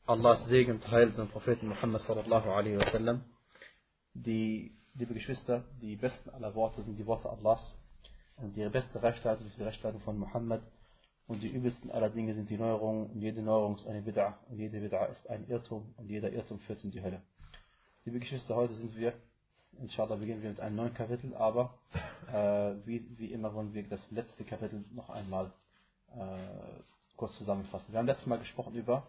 Allahs Segen und Heil den Propheten Muhammad sallallahu alaihi wasallam. Liebe Geschwister, die besten aller Worte sind die Worte Allahs und die beste Rechtsleitung ist die Rechtsleitung von Muhammad und die übelsten aller Dinge sind die Neuerungen und jede Neuerung ist eine Bid'a und jede Bid'a ist ein Irrtum und jeder Irrtum führt in die Hölle. Liebe Geschwister, heute sind wir, inshallah beginnen wir mit einem neuen Kapitel, aber wie immer wollen wir das letzte Kapitel noch einmal kurz zusammenfassen. Wir haben letztes Mal gesprochen über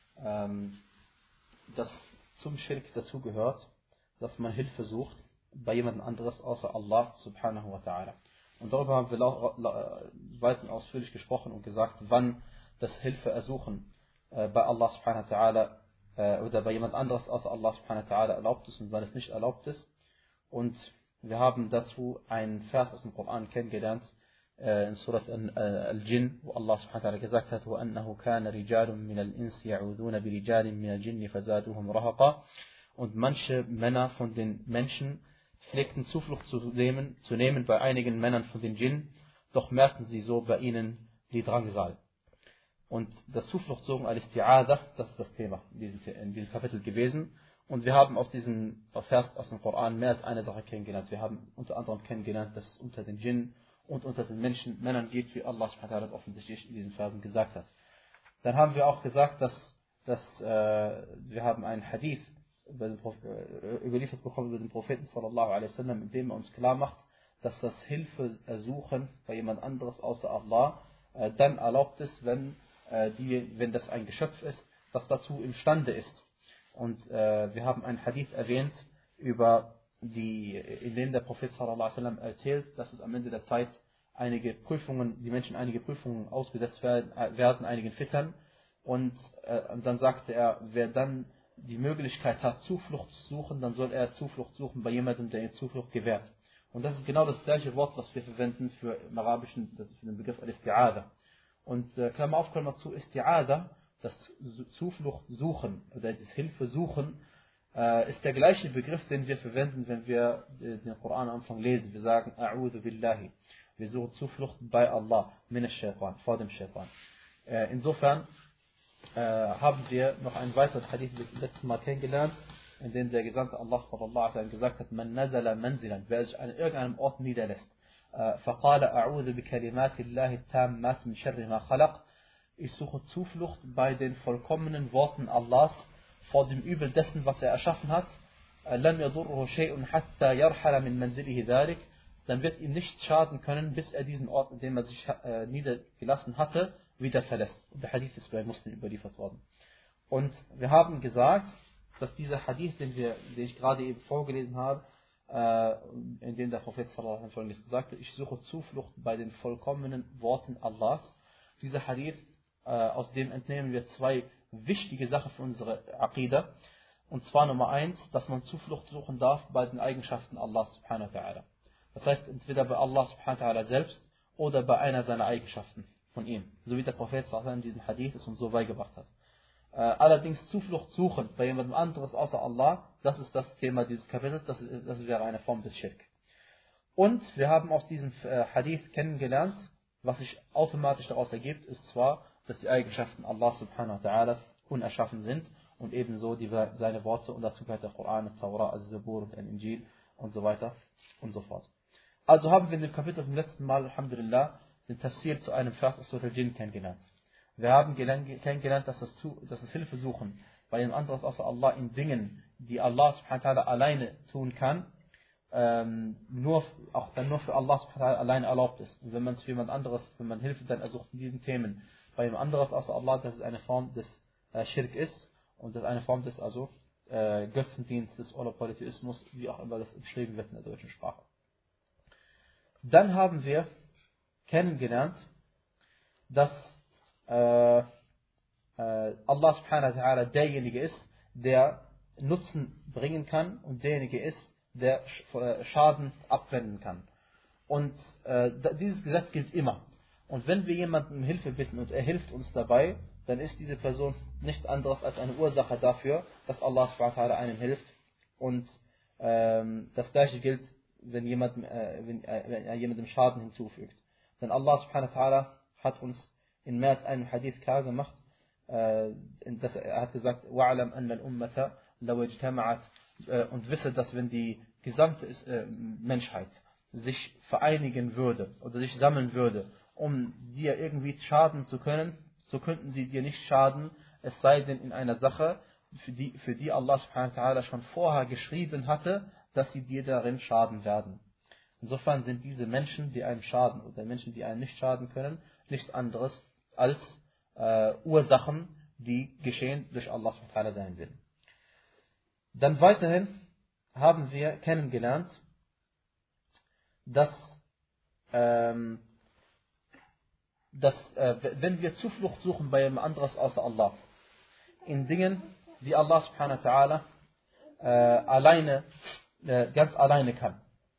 dass zum Schirk dazugehört, dass man Hilfe sucht bei jemand anderes außer Allah subhanahu wa ta'ala. Und darüber haben wir weit und ausführlich gesprochen und gesagt, wann das Hilfe ersuchen bei Allah subhanahu wa ta'ala oder bei jemand anderes außer Allah subhanahu wa ta'ala erlaubt ist und wann es nicht erlaubt ist. Und wir haben dazu einen Vers aus dem Koran kennengelernt, in Surat Al-Jinn, wo Allah subhanahu wa ta'ala gesagt hat, وَأَنَّهُ كَانَ رِجَالٌ مِنَ الْإِنسِ يَعُوذُونَ بِرِجَالٍ مِنَ الْجِنِّ فَزَادُوهُمْ رَهَقًا. Und manche Männer von den Menschen pflegten Zuflucht zu nehmen bei einigen Männern von den Djinn, doch merkten sie so bei ihnen die Drangsal. Und das Zufluchtsuchen al-Isti'adha, das ist das Thema in diesem Kapitel gewesen. Und wir haben aus diesem Vers aus dem Koran mehr als eine Sache kennengelernt. Wir haben unter anderem kennengelernt, dass es unter den Djinn und unter den Männern geht, wie Allah subhanahu wa ta'ala offensichtlich in diesen Versen gesagt hat. Dann haben wir auch gesagt, dass wir haben einen Hadith überliefert bekommen über den Propheten sallallahu alaihi wasallam, in dem er uns klar macht, dass das Hilfe ersuchen bei jemand anderes außer Allah dann erlaubt ist, wenn das ein Geschöpf ist, das dazu imstande ist. Und wir haben einen Hadith erwähnt in dem der Prophet sallallahu alaihi wasallam erzählt, dass es am Ende der Zeit die Menschen einige Prüfungen ausgesetzt werden, einigen Fittern. Und dann sagte er, wer dann die Möglichkeit hat, Zuflucht zu suchen, dann soll er Zuflucht suchen bei jemandem, der ihm Zuflucht gewährt. Und das ist genau das gleiche Wort, was wir verwenden für im Arabischen, das ist für den Begriff al-Isti'adha. Und Klammer auf, Klammer zu, Isti'adha, das Zuflucht suchen oder das Hilfe suchen, ist der gleiche Begriff, den wir verwenden, wenn wir den Koran am Anfang lesen. Wir sagen, A'udhu billahi. Wir suchen Zuflucht bei Allah, vor dem Shaitan. Insofern haben wir noch einen weiteren Hadith letztes Mal kennengelernt, in dem der Gesandte Allah sallallahu alaihi wasallam gesagt hat, man nazala manzilan, wer sich an irgendeinem Ort niederlässt, فقال أعوذ بكلمات الله التامات من شر ما خلق, ich suche Zuflucht bei den vollkommenen Worten Allahs vor dem Übel dessen, was er erschaffen hat, لم يضره شيء حتى يرحل من منزله ذلك, dann wird ihm nichts schaden können, bis er diesen Ort, in dem er sich niedergelassen hatte, wieder verlässt. Und der Hadith ist bei Muslim überliefert worden. Und wir haben gesagt, dass dieser Hadith, den ich gerade eben vorgelesen habe, in dem der Prophet sallallahu alaihi wasallam gesagt hat, ich suche Zuflucht bei den vollkommenen Worten Allahs. Dieser Hadith, aus dem entnehmen wir zwei wichtige Sachen für unsere Aqidah. Und zwar Nummer 1, dass man Zuflucht suchen darf bei den Eigenschaften Allahs subhanahu wa ta'ala. Das heißt, entweder bei Allah subhanahu wa ta'ala selbst oder bei einer seiner Eigenschaften von ihm. So wie der Prophet sallallahu alaihi wasallam diesen Hadith es uns so beigebracht hat. Allerdings Zuflucht suchen bei jemandem anderes außer Allah, das ist das Thema dieses Kapitels, das wäre eine Form des Schirk. Und wir haben aus diesem Hadith kennengelernt, was sich automatisch daraus ergibt, ist zwar, dass die Eigenschaften Allah subhanahu wa ta'ala unerschaffen sind und ebenso seine Worte, und dazu gehört der Koran, der Taura, Al-Zabur und Al-Injil und so weiter und so fort. Also haben wir in dem Kapitel vom letzten Mal, Alhamdulillah, den Tafsir zu einem Vers aus Surah Al-Jinn kennengelernt. Wir haben kennengelernt, dass das Hilfe suchen bei einem anderes außer Allah in Dingen, die Allah subhanahu wa ta'ala alleine tun kann, nur für Allah subhanahu wa ta'ala alleine erlaubt ist. Und wenn man Hilfe dann ersucht in diesen Themen bei einem anderes außer Allah, dass es eine Form des Schirk ist und das eine Form des Götzendienstes oder Polytheismus, wie auch immer das beschrieben wird in der deutschen Sprache. Dann haben wir kennengelernt, dass Allah subhanahu wa ta'ala derjenige ist, der Nutzen bringen kann und derjenige ist, der Schaden abwenden kann. Und dieses Gesetz gilt immer. Und wenn wir jemanden um Hilfe bitten und er hilft uns dabei, dann ist diese Person nichts anderes als eine Ursache dafür, dass Allah subhanahu wa ta'ala einem hilft. Und das gleiche gilt, wenn er jemandem Schaden hinzufügt. Denn Allah subhanahu wa ta'ala hat uns in mehr als einem Hadith klar gemacht, er hat gesagt, وَعْلَمْ أَنَّ الْأُمَّةَ لَوْ اجْتَمَعَتْ und wisse, dass wenn die gesamte Menschheit sich vereinigen würde oder sich sammeln würde, um dir irgendwie schaden zu können, so könnten sie dir nicht schaden, es sei denn in einer Sache, für die Allah subhanahu wa ta'ala schon vorher geschrieben hatte, dass sie dir darin schaden werden. Insofern sind diese Menschen, die einem schaden oder Menschen, die einem nicht schaden können, nichts anderes als Ursachen, die geschehen durch Allah subhanahu wa ta'ala sein Willen. Dann weiterhin haben wir kennengelernt, dass wenn wir Zuflucht suchen bei jemand anderes außer Allah, in Dingen, die Allah subhanahu wa ta'ala ganz alleine kann.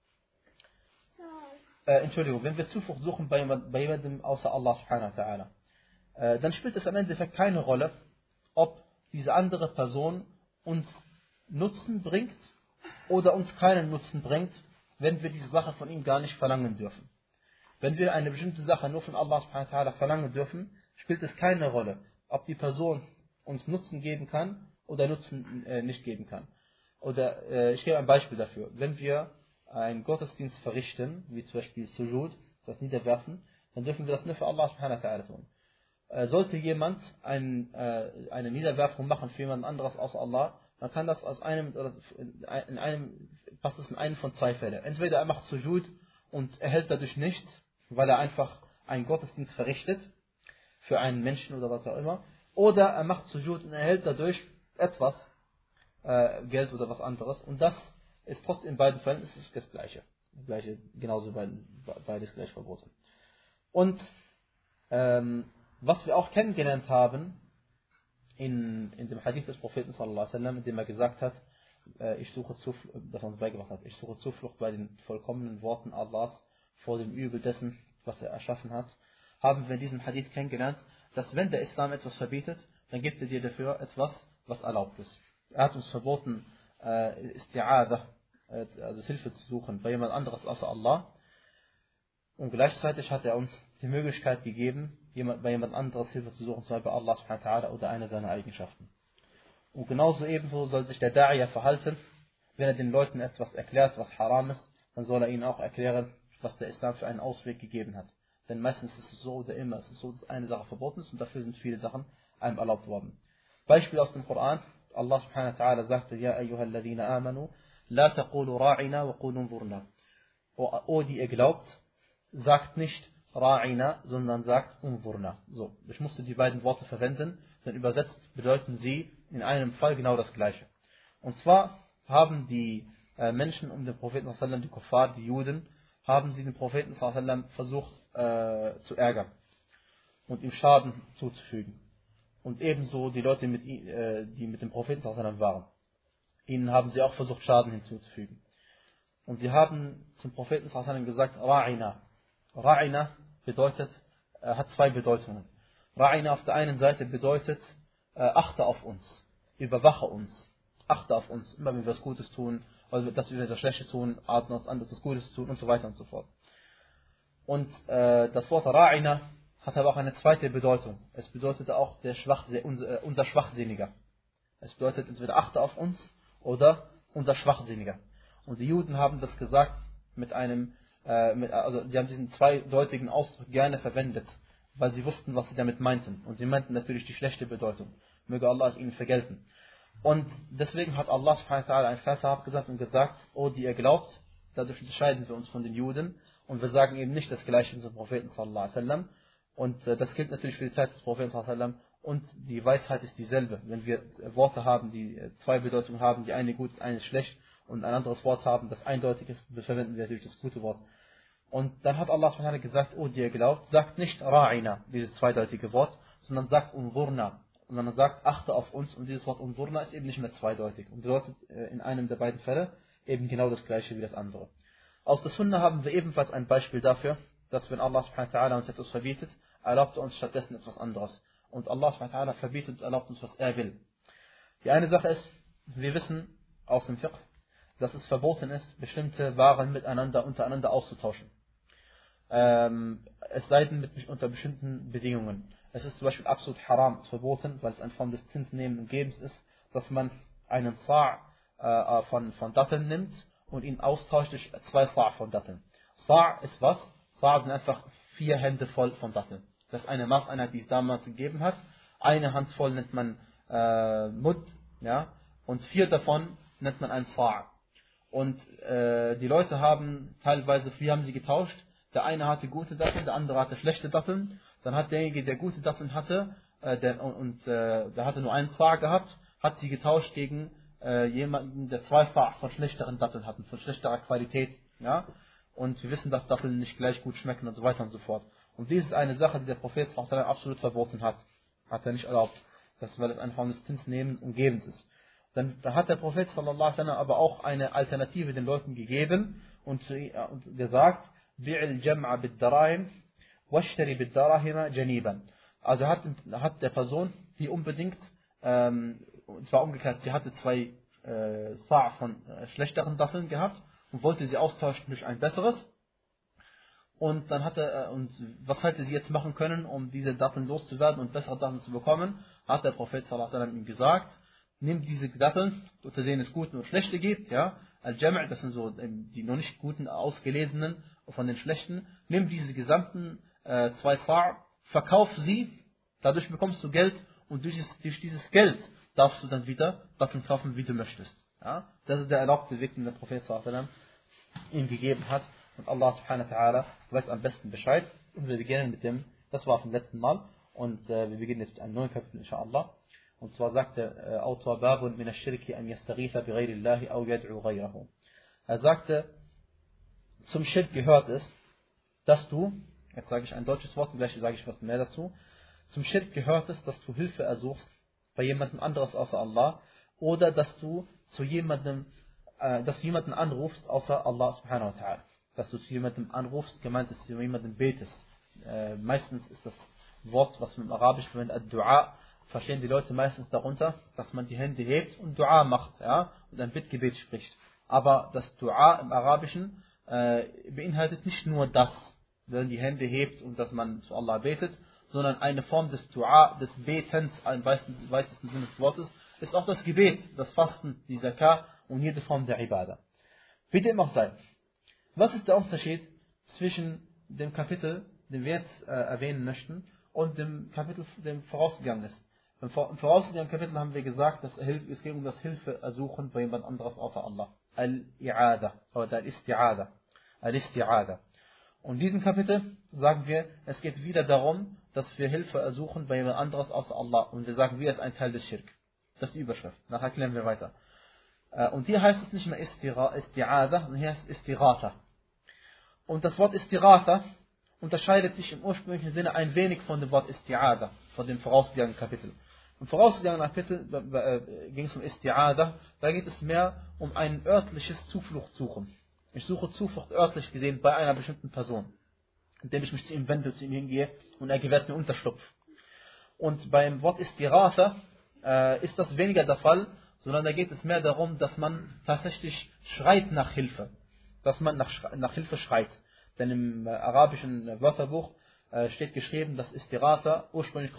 Wenn wir Zuflucht suchen bei jemandem außer Allah subhanahu wa ta'ala, dann spielt es am Endeffekt keine Rolle, ob diese andere Person uns Nutzen bringt oder uns keinen Nutzen bringt, wenn wir diese Sache von ihm gar nicht verlangen dürfen. Wenn wir eine bestimmte Sache nur von Allah subhanahu wa ta'ala verlangen dürfen, spielt es keine Rolle, ob die Person uns Nutzen geben kann oder Nutzen nicht geben kann. Oder ich gebe ein Beispiel dafür. Wenn wir einen Gottesdienst verrichten, wie zum Beispiel Sujud, das Niederwerfen, dann dürfen wir das nur für Allah subhanahu wa ta'ala tun. Sollte jemand eine Niederwerfung machen für jemand anderes außer Allah, dann kann das passt es in einem von zwei Fällen. Entweder er macht Sujud und erhält dadurch nichts, weil er einfach einen Gottesdienst verrichtet, für einen Menschen oder was auch immer, oder er macht Sujud und erhält dadurch etwas, Geld oder was anderes, und das ist trotzdem in beiden Fällen ist das Gleiche. Genauso beides gleich verboten. Und was wir auch kennengelernt haben in dem Hadith des Propheten sallallahu alaihi wasallam, in dem er gesagt hat, ich suche Zuflucht bei den vollkommenen Worten Allahs vor dem Übel dessen, was er erschaffen hat, haben wir in diesem Hadith kennengelernt, dass wenn der Islam etwas verbietet, dann gibt er dir dafür etwas, was erlaubt ist. Er hat uns verboten, Isti'adah, also Hilfe zu suchen bei jemand anderes außer Allah, und gleichzeitig hat er uns die Möglichkeit gegeben, bei jemand anderes Hilfe zu suchen, zum Beispiel bei Allah subhanahu wa ta'ala oder einer seiner Eigenschaften. Und genauso ebenso soll sich der Da'iyah verhalten, wenn er den Leuten etwas erklärt, was haram ist, dann soll er ihnen auch erklären, was der Islam für einen Ausweg gegeben hat. Denn meistens ist es so oder immer ist es so, dass eine Sache verboten ist und dafür sind viele Sachen einem erlaubt worden. Beispiel aus dem Koran, Allah subhanahu wa ta'ala sagte, Ja ayyuhalladhina amanu, la taqulu ra'ina wa qulu unzurna. O die ihr glaubt, sagt nicht Ra'ina, sondern sagt Unzurna. So, ich musste die beiden Worte verwenden, denn übersetzt bedeuten sie in einem Fall genau das Gleiche. Und zwar haben die Menschen um den Propheten sallallahu alaihi wasallam, die Kuffar, die Juden, haben sie den Propheten sallallahu alaihi wasallam versucht zu ärgern und ihm Schaden zuzufügen. Und ebenso die Leute, die mit dem Propheten sallallahu alaihi wasallam waren. Ihnen haben sie auch versucht, Schaden hinzuzufügen. Und sie haben zum Propheten sallallahu alaihi wasallam gesagt, Ra'ina. Ra'ina bedeutet, hat zwei Bedeutungen. Ra'ina auf der einen Seite bedeutet, achte auf uns, überwache uns, achte auf uns, immer wenn wir was Gutes tun, oder dass wir das Schlechtes tun, atmen uns an, das Gutes tun und so weiter und so fort. Und das Wort Ra'ina hat aber auch eine zweite Bedeutung. Es bedeutet auch unser Schwachsinniger. Es bedeutet entweder achte auf uns oder unser Schwachsinniger. Und die Juden haben das gesagt also die haben diesen zweideutigen Ausdruck gerne verwendet, weil sie wussten, was sie damit meinten. Und sie meinten natürlich die schlechte Bedeutung. Möge Allah es ihnen vergelten. Und deswegen hat Allah subhanahu wa ta'ala ein Vers abgesagt und gesagt, O die ihr glaubt, dadurch unterscheiden wir uns von den Juden und wir sagen eben nicht das Gleiche zum Propheten sallallahu alaihi wasallam. Und das gilt natürlich für die Zeit des Propheten sallallahu alaihi wasallam. Und die Weisheit ist dieselbe. Wenn wir Worte haben, die zwei Bedeutungen haben, die eine gut ist, eine schlecht, und ein anderes Wort haben, das eindeutig ist, verwenden wir natürlich das gute Wort. Und dann hat Allah subhanahu wa ta'ala gesagt, O die ihr glaubt, sagt nicht Ra'ina, dieses zweideutige Wort, sondern sagt Unzurna. Sondern sagt, achte auf uns, und dieses Wort Unzurna ist eben nicht mehr zweideutig und bedeutet in einem der beiden Fälle eben genau das gleiche wie das andere. Aus der Sunna haben wir ebenfalls ein Beispiel dafür, dass wenn Allah subhanahu wa ta'ala uns etwas verbietet, erlaubt er uns stattdessen etwas anderes. Und Allah subhanahu wa ta'ala verbietet und erlaubt uns, was er will. Die eine Sache ist, wir wissen aus dem Fiqh, dass es verboten ist, bestimmte Waren untereinander auszutauschen. Es sei denn unter bestimmten Bedingungen. Es ist zum Beispiel absolut haram, verboten, weil es eine Form des Zinsnehmen und Gebens ist, dass man einen Sa' von Datteln nimmt und ihn austauscht durch 2 Sa' von Datteln. Sa' ist was? Sa' sind einfach 4 Hände voll von Datteln. Das ist eine Maßeinheit, die es damals gegeben hat. Eine Hand voll nennt man Mud, ja, und 4 davon nennt man ein Sa'. Und die Leute haben teilweise, früher haben sie getauscht. Der eine hatte gute Datteln, der andere hatte schlechte Datteln. Dann hat derjenige, der gute Datteln hatte, der hatte nur einen Sa' gehabt, hat sie getauscht gegen jemanden, der 2 Sa' von schlechteren Datteln hatten, von schlechterer Qualität. Ja? Und wir wissen, dass Datteln nicht gleich gut schmecken und so weiter und so fort. Und dies ist eine Sache, die der Prophet absolut verboten hat. Hat er nicht erlaubt. Weil es eine Form des Zinsnehmens und Gebens ist. Dann da hat der Prophet sallallahu alaihi wasallam aber auch eine Alternative den Leuten gegeben und gesagt, bi'il jam'a bid-darahim washtari bid-darahima janiban. Also hat der Person, die unbedingt, und zwar umgekehrt, sie hatte 2 Sa' von schlechteren Datteln gehabt und wollte sie austauschen durch ein besseres. Und dann und was hätte sie jetzt machen können, um diese Datteln loszuwerden und bessere Datteln zu bekommen, hat der Prophet sallallahu alaihi wasallam ihm gesagt, nimm diese Datteln, unter denen es gute und schlechte gibt, ja, Al-Jam', das sind so die noch nicht guten, ausgelesenen von den schlechten, nimm diese gesamten 2 Sa', verkauf sie, dadurch bekommst du Geld und durch dieses Geld darfst du dann wieder Datteln kaufen, wie du möchtest. Ja? Das ist der erlaubte Weg, den der Prophet sallallahu alaihi wasallam ihm gegeben hat. Und Allah subhanahu wa ta'ala weiß am besten Bescheid. Und wir beginnen mit dem, das war vom letzten Mal. Und wir beginnen jetzt mit einem neuen Kapitel, inshallah. Und zwar sagt der Autor, Babun min ash-shirki an yastaghitha bi ghayri Allahi aw yad'u ghayrahu. Er sagte, zum Schirk gehört es, dass du, jetzt sage ich ein deutsches Wort, gleich sage ich was mehr dazu. Zum Schirk gehört es, dass du Hilfe ersuchst bei jemandem anderes außer Allah oder dass du jemanden anrufst außer Allah subhanahu wa ta'ala. Dass du zu jemandem anrufst, gemeint ist, dass du zu jemandem betest. Meistens ist das Wort, was man im Arabisch verwendet, Ad-Du'a, verstehen die Leute meistens darunter, dass man die Hände hebt und Du'a macht, ja, und ein Bittgebet spricht. Aber das Du'a im Arabischen beinhaltet nicht nur das, wenn die Hände hebt und dass man zu Allah betet, sondern eine Form des Du'a, des Betens, im weitesten Sinne des Wortes, ist auch das Gebet, das Fasten, die Zakah und jede Form der Ibadah. Wie dem auch sei. Was ist der Unterschied zwischen dem Kapitel, den wir jetzt erwähnen möchten, und dem Kapitel, dem vorausgegangen ist? Im vorausgegangenen Kapitel haben wir gesagt, dass es geht um das Hilfeersuchen bei jemand anderes außer Allah. Al-I'ada oder Al-Isti'ada. Al-Isti'ada. Und in diesem Kapitel sagen wir, es geht wieder darum, dass wir Hilfe ersuchen bei jemand anderes außer Allah. Und wir sagen, wie es ein Teil des Schirk. Das ist die Überschrift. Nachher erklären wir weiter. Und hier heißt es nicht mehr Isti'ada, sondern hier heißt es Istighatha. Und das Wort Istighatha unterscheidet sich im ursprünglichen Sinne ein wenig von dem Wort Isti'ada, von dem vorausgegangenen Kapitel. Im vorausgegangenen Kapitel ging es um Isti'ada, da geht es mehr um ein örtliches Zuflucht suchen. Ich suche Zuflucht örtlich gesehen bei einer bestimmten Person, indem ich mich zu ihm wende, zu ihm hingehe und er gewährt mir Unterschlupf. Und beim Wort Istighatha ist das weniger der Fall, sondern da geht es mehr darum, dass man tatsächlich schreit nach Hilfe. Dass man nach Hilfe schreit. Denn im arabischen Wörterbuch steht geschrieben, dass Istighatha ursprünglich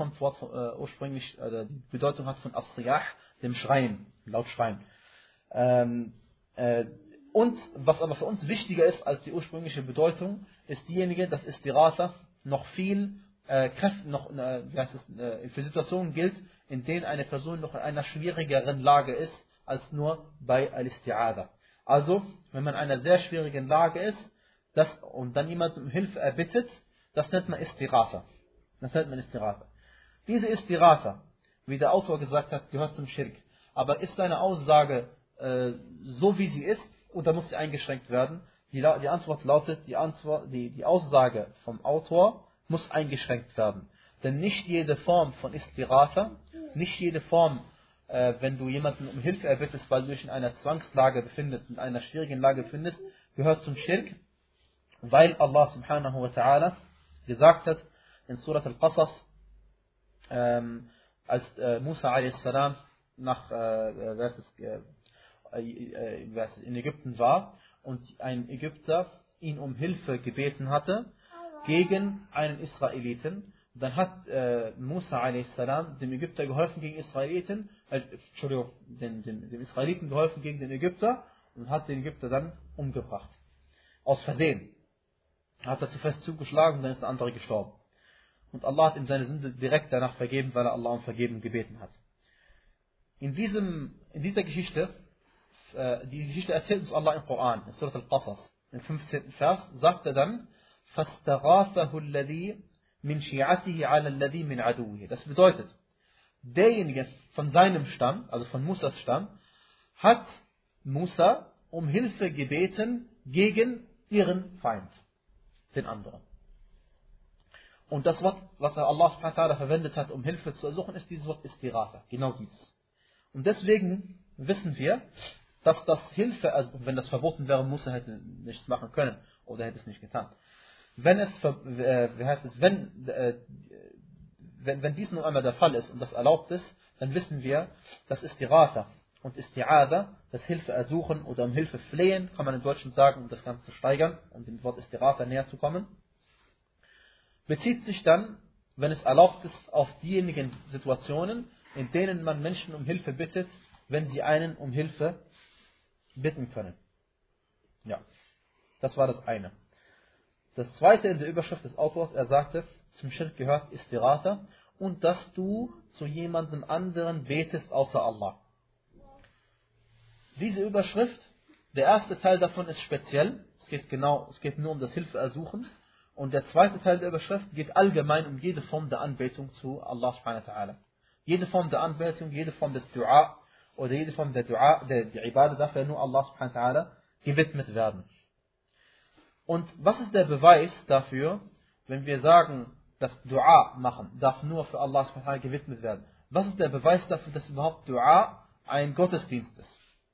die Bedeutung hat von As-Siyah, dem Schreien, laut Schreien. Und was aber für uns wichtiger ist als die ursprüngliche Bedeutung, ist diejenige, dass Istighatha noch viel für Situationen gilt, in denen eine Person noch in einer schwierigeren Lage ist, als nur bei Al-Isti'ada. Also, wenn man in einer sehr schwierigen Lage ist, und dann jemand um Hilfe erbittet, das nennt man Istighatha. Diese Istighatha, wie der Autor gesagt hat, gehört zum Schirk. Aber ist seine Aussage so wie sie ist, oder muss sie eingeschränkt werden? Die Antwort lautet, die Aussage vom Autor muss eingeschränkt werden. Denn nicht jede Form von Istighatha, nicht jede Form, wenn du jemanden um Hilfe erbittest, weil du dich in einer Zwangslage befindest, in einer schwierigen Lage befindest, gehört zum Schirk, weil Allah subhanahu wa ta'ala gesagt hat in Surat Al-Qasas, als Musa a.s. in Ägypten war und ein Ägypter ihn um Hilfe gebeten hatte gegen einen Israeliten Dann hat Musa a.s. dem Ägypter geholfen gegen Israeliten, dem Israeliten geholfen gegen den Ägypter und hat den Ägypter dann umgebracht. Aus Versehen. Hat er zu fest zugeschlagen und dann ist der andere gestorben. Und Allah hat ihm seine Sünde direkt danach vergeben, weil er Allah um Vergebung gebeten hat. In dieser Geschichte, die Geschichte erzählt uns Allah im Koran, in Surat al-Qasas, im 15. Vers, sagt er dann, فَاسْتَغَاثَهُ الَّذِي مِنْ شِيعَتِهِ عَلَى الَّذِي مِنْ عَدُوِهِ. Das bedeutet, derjenige von seinem Stamm, also von Musas Stamm, hat Musa um Hilfe gebeten gegen ihren Feind, den anderen. Und das Wort, was Allah subhanahu wa ta'ala verwendet hat, um Hilfe zu ersuchen, ist dieses Wort Istighatha, genau dieses. Und deswegen wissen wir, dass das Hilfe, also wenn das verboten wäre, Musa hätte nichts machen können oder hätte es nicht getan. Wenn dies nun einmal der Fall ist und das erlaubt ist, dann wissen wir, dass Istighatha und Isti'adha, das Hilfe ersuchen oder um Hilfe flehen, kann man im Deutschen sagen, um das Ganze zu steigern, um dem Wort Istighatha näher zu kommen, bezieht sich dann, wenn es erlaubt ist, auf diejenigen Situationen, in denen man Menschen um Hilfe bittet, wenn sie einen um Hilfe bitten können. Ja, das war das eine. Das zweite in der Überschrift des Autors, er sagte, zum Schirk gehört Istighatha und dass du zu jemandem anderen betest außer Allah. Diese Überschrift, der erste Teil davon ist speziell, es geht nur um das Hilfeersuchen, und der zweite Teil der Überschrift geht allgemein um jede Form der Anbetung zu Allah subhanahu wa ta'ala. Jede Form der Anbetung, jede Form des Dua oder jede Form der Dua, der Ibadah darf ja nur Allah subhanahu wa ta'ala gewidmet werden. Und was ist der Beweis dafür, wenn wir sagen, dass Dua machen darf nur für Allah subhanahu wa ta'ala gewidmet werden? Was ist der Beweis dafür, dass überhaupt Dua ein Gottesdienst ist?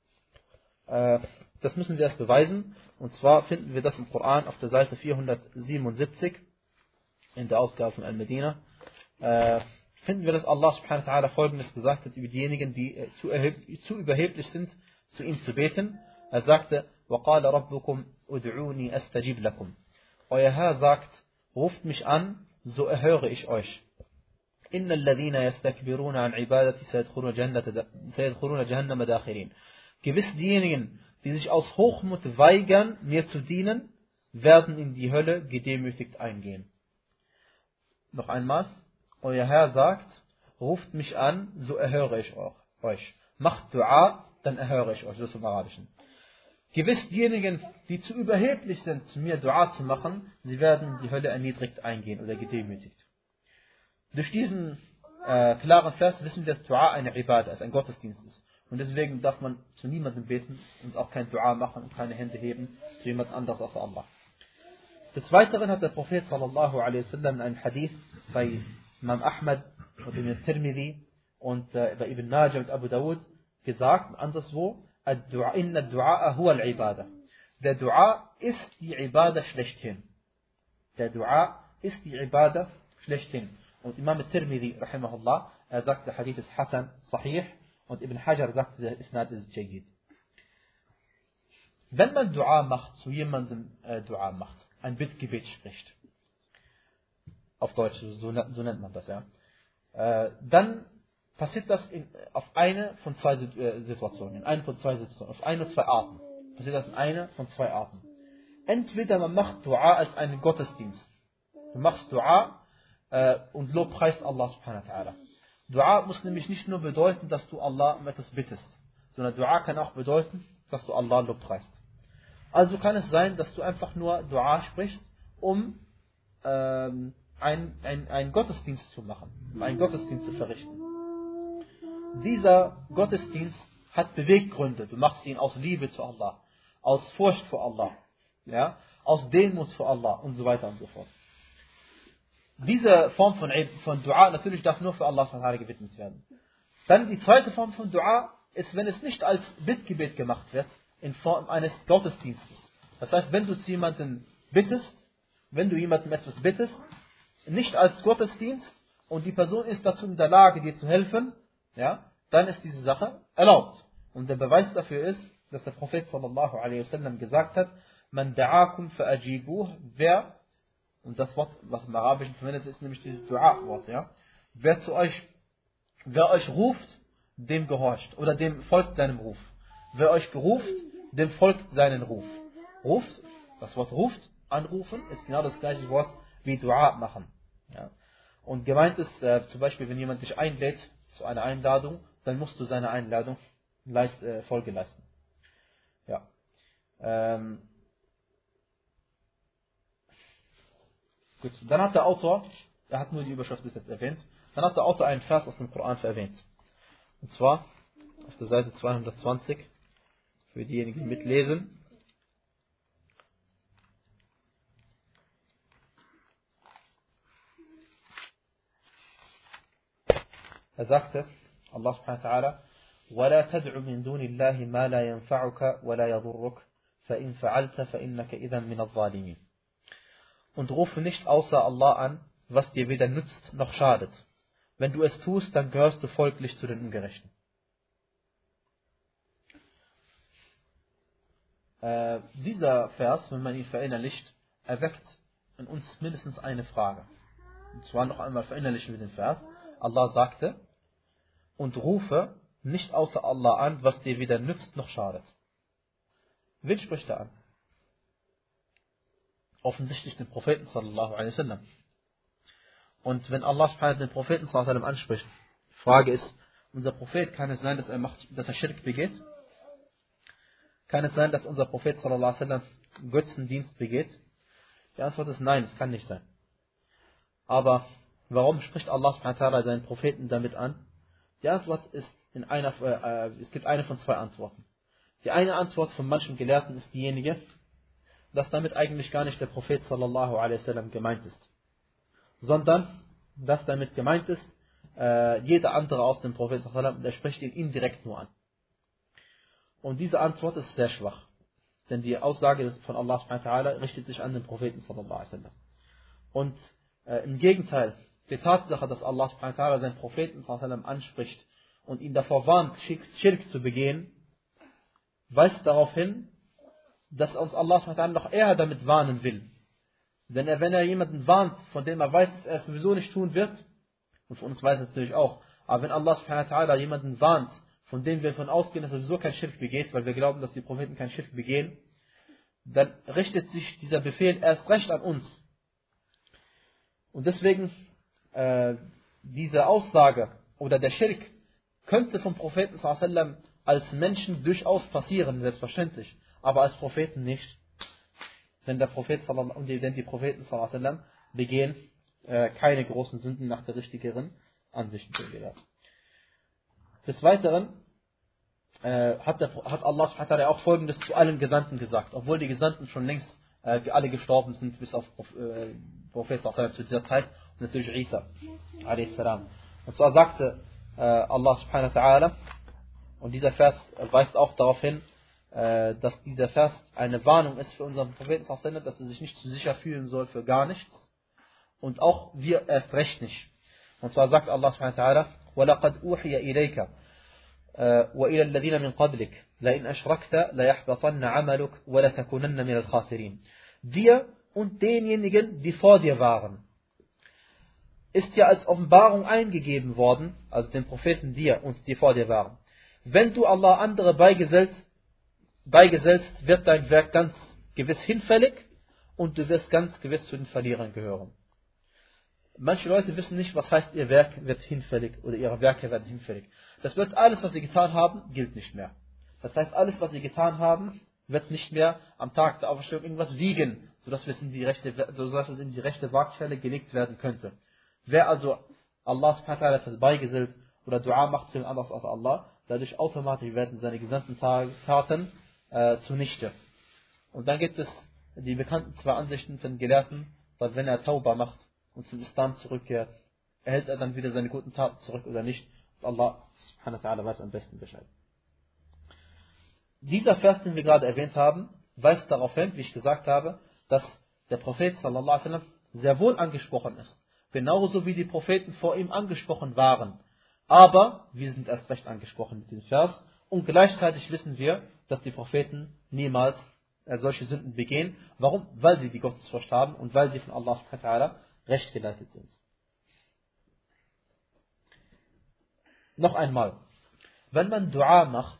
Das müssen wir erst beweisen. Und zwar finden wir das im Koran auf der Seite 477 in der Ausgabe von Al-Medina. Finden wir, dass Allah subhanahu wa ta'ala Folgendes gesagt hat über diejenigen, die zu überheblich sind, zu ihm zu beten. Er sagte, وَقَالَ رَبُّكُمْ اُدْعُونِي أَسْتَجِبْ لَكُمْ. Euer Herr sagt, ruft mich an, so erhöre ich euch. إِنَّ الَّذِينَ يَسْتَكْبِرُونَ عَنْ عِبَادَتِي سَيَدْخُلُونَ جَهَنَّمَ دَاخِرِينَ. Gewiss diejenigen, die sich aus Hochmut weigern, mir zu dienen, werden in die Hölle gedemütigt eingehen. Noch einmal, euer Herr sagt, ruft mich an, so erhöre ich euch. Macht Dua, dann erhöre ich euch. Das ist im Arabischen. Gewiss diejenigen, die zu überheblich sind, zu mir Dua zu machen, sie werden in die Hölle erniedrigt eingehen oder gedemütigt. Durch diesen klaren Vers wissen wir, dass Dua eine Ibadah ist, ein Gottesdienst ist. Und deswegen darf man zu niemandem beten und auch kein Dua machen und keine Hände heben zu jemand anderes als Allah. Des Weiteren hat der Prophet sallallahu alaihi wasallam in einem Hadith bei Imam Ahmad und Ibn Tirmidhi und bei Ibn Najah und Abu Dawud gesagt, anderswo, Inna Du'a huwa al-Ibadah. Der Dua ist die Ibadah schlechthin. Der Dua ist die Ibadah schlechthin. Und Imam Tirmidhi, rahimahullah, er sagt, der Hadith ist Hasan, Sahih, und Ibn Hajar sagt, der Isnad ist Jayyid. Wenn man Dua macht, zu jemandem Dua macht, ein Bittgebet spricht, auf Deutsch, so nennt man das, ja, dann passiert das auf eine von zwei Situationen, auf eine oder zwei Arten. Passiert das in einer von zwei Arten. Entweder man macht Dua als einen Gottesdienst. Du machst Dua und lobpreist Allah subhanahu wa ta'ala. Dua muss nämlich nicht nur bedeuten, dass du Allah um etwas bittest, sondern Dua kann auch bedeuten, dass du Allah lobpreist. Also kann es sein, dass du einfach nur Dua sprichst, um einen Gottesdienst zu machen, um einen Gottesdienst zu verrichten. Dieser Gottesdienst hat Beweggründe. Du machst ihn aus Liebe zu Allah, aus Furcht vor Allah, ja, aus Demut vor Allah und so weiter und so fort. Diese Form von Dua natürlich darf nur für Allah gewidmet werden. Dann die zweite Form von Dua ist, wenn es nicht als Bittgebet gemacht wird, in Form eines Gottesdienstes. Das heißt, wenn du zu jemandem bittest, wenn du jemandem etwas bittest, nicht als Gottesdienst und die Person ist dazu in der Lage, dir zu helfen, ja, dann ist diese Sache erlaubt. Und der Beweis dafür ist, dass der Prophet sallallahu alaihi wasallam gesagt hat, Man da'akum fa'ajibuh, wer Und das Wort, was im Arabischen verwendet ist, nämlich dieses Dua-Wort. Ja? Wer euch ruft, dem gehorcht. Oder dem folgt seinem Ruf. Wer euch beruft, dem folgt seinen Ruf. Ruft, das Wort ruft, anrufen, ist genau das gleiche Wort wie Dua machen. Ja? Und gemeint ist zum Beispiel, wenn jemand dich einlädt zu einer Einladung, dann musst du seiner Einladung Folge leisten. Ja. Gut. Dann hat der Autor, er hat nur die Überschrift bis jetzt erwähnt, dann hat der Autor einen Vers aus dem Koran erwähnt. Und zwar auf der Seite 220, für diejenigen, die mitlesen. Er sagte, Allah subhanahu wa ta'ala, وَلَا تَدْعُ مِن دُونِ اللَّهِ مَا لَا يَنْفَعُكَ وَلَا يَضُرُّكَ فَإِنْ فَعَلْتَ فَإِنَّكَ إِذًا مِنَ الظَّالِمِينَ. Und rufe nicht außer Allah an, was dir weder nützt noch schadet. Wenn du es tust, dann gehörst du folglich zu den Ungerechten. Dieser Vers, wenn man ihn verinnerlicht, erweckt in uns mindestens eine Frage. Und zwar noch einmal verinnerlichen wir den Vers. Allah sagte, und rufe nicht außer Allah an, was dir weder nützt noch schadet. Wen spricht er an? Offensichtlich den Propheten sallallahu alaihi wasallam. Und wenn Allah den Propheten sallallahu alaihi wasallam anspricht, die Frage ist, unser Prophet, kann es sein, dass er Schirk begeht? Kann es sein, dass unser Prophet sallallahu alaihi wasallam Götzendienst begeht? Die Antwort ist nein, es kann nicht sein. Aber warum spricht Allah subhanahu wa ta'ala seinen Propheten damit an? Die Antwort ist es gibt eine von zwei Antworten. Die eine Antwort von manchen Gelehrten ist diejenige, dass damit eigentlich gar nicht der Prophet sallallahu alaihi wasallam gemeint ist, sondern dass damit gemeint ist, jeder andere aus dem Prophet sallallahu alaihi wasallam, der spricht ihn indirekt nur an. Und diese Antwort ist sehr schwach, denn die Aussage von Allah subhanahu wa ta'ala richtet sich an den Propheten sallallahu alaihi wasallam. Und im Gegenteil, die Tatsache, dass Allah subhanahu wa ta'ala seinen Propheten sallallahu alaihi wasallam anspricht und ihn davor warnt, Schirk zu begehen, weist darauf hin, dass uns Allah subhanahu wa ta'ala noch eher damit warnen will. Denn wenn er jemanden warnt, von dem er weiß, dass er es sowieso nicht tun wird, und von uns weiß es natürlich auch, aber wenn Allah subhanahu wa ta'ala jemanden warnt, von dem wir davon ausgehen, dass er sowieso kein Schirk begeht, weil wir glauben, dass die Propheten kein Schirk begehen, dann richtet sich dieser Befehl erst recht an uns. Und deswegen, diese Aussage oder der Schirk könnte vom Propheten sallallahu alaihi wasallam als Menschen durchaus passieren, selbstverständlich, aber als Propheten nicht. Denn die Propheten sallallahu alaihi wasallam begehen keine großen Sünden nach der richtigeren Ansicht. Des Weiteren hat Allah subhanahu wa ta'ala auch Folgendes zu allen Gesandten gesagt, obwohl die Gesandten schon längst alle gestorben sind, bis auf Prophet sallallahu alaihi wasallam zu dieser Zeit und natürlich Isa alaihi salam. Und zwar sagte Allah subhanahu wa ta'ala, und dieser Vers weist auch darauf hin, dass dieser Vers eine Warnung ist für unseren Propheten sallallahu alaihi wasallam, dass er sich nicht zu sicher fühlen soll für gar nichts und auch wir erst recht nicht. Und zwar sagt Allah subhanahu wa ta'ala, وَلَقَدْ أُوحِيَ إِلَيْكَ وإلى الذين من قبلك لئن أشركت ليحبطن عملك ولتكونن من الخاسرين. Dir und denjenigen, die vor dir waren, ist ja als Offenbarung eingegeben worden, also den Propheten dir und die vor dir waren. Wenn du Allah andere beigesetzt, wird dein Werk ganz gewiss hinfällig und du wirst ganz gewiss zu den Verlierern gehören. Manche Leute wissen nicht, was heißt, ihr Werk wird hinfällig oder ihre Werke werden hinfällig. Das wird alles, was sie getan haben, gilt nicht mehr. Das heißt, alles, was sie getan haben, wird nicht mehr am Tag der Auferstehung irgendwas wiegen, sodass es in die rechte Waagschale gelegt werden könnte. Wer also Allah subhanahu wa ta'ala etwas beigesellt oder Dua macht zu jemand anders als Allah, dadurch automatisch werden seine gesamten Taten zunichte. Und dann gibt es die bekannten zwei Ansichten von Gelehrten, dass wenn er Tauba macht und zum Islam zurückkehrt, erhält er dann wieder seine guten Taten zurück oder nicht. Allah subhanahu wa ta'ala weiß am besten Bescheid. Dieser Vers, den wir gerade erwähnt haben, weist darauf hin, wie ich gesagt habe, dass der Prophet sallallahu alaihi wasallam sehr wohl angesprochen ist. Genauso wie die Propheten vor ihm angesprochen waren. Aber wir sind erst recht angesprochen mit diesem Vers. Und gleichzeitig wissen wir, dass die Propheten niemals solche Sünden begehen. Warum? Weil sie die Gottesfurcht haben und weil sie von Allah subhanahu wa ta'ala recht geleitet sind. Noch einmal, wenn man Dua macht,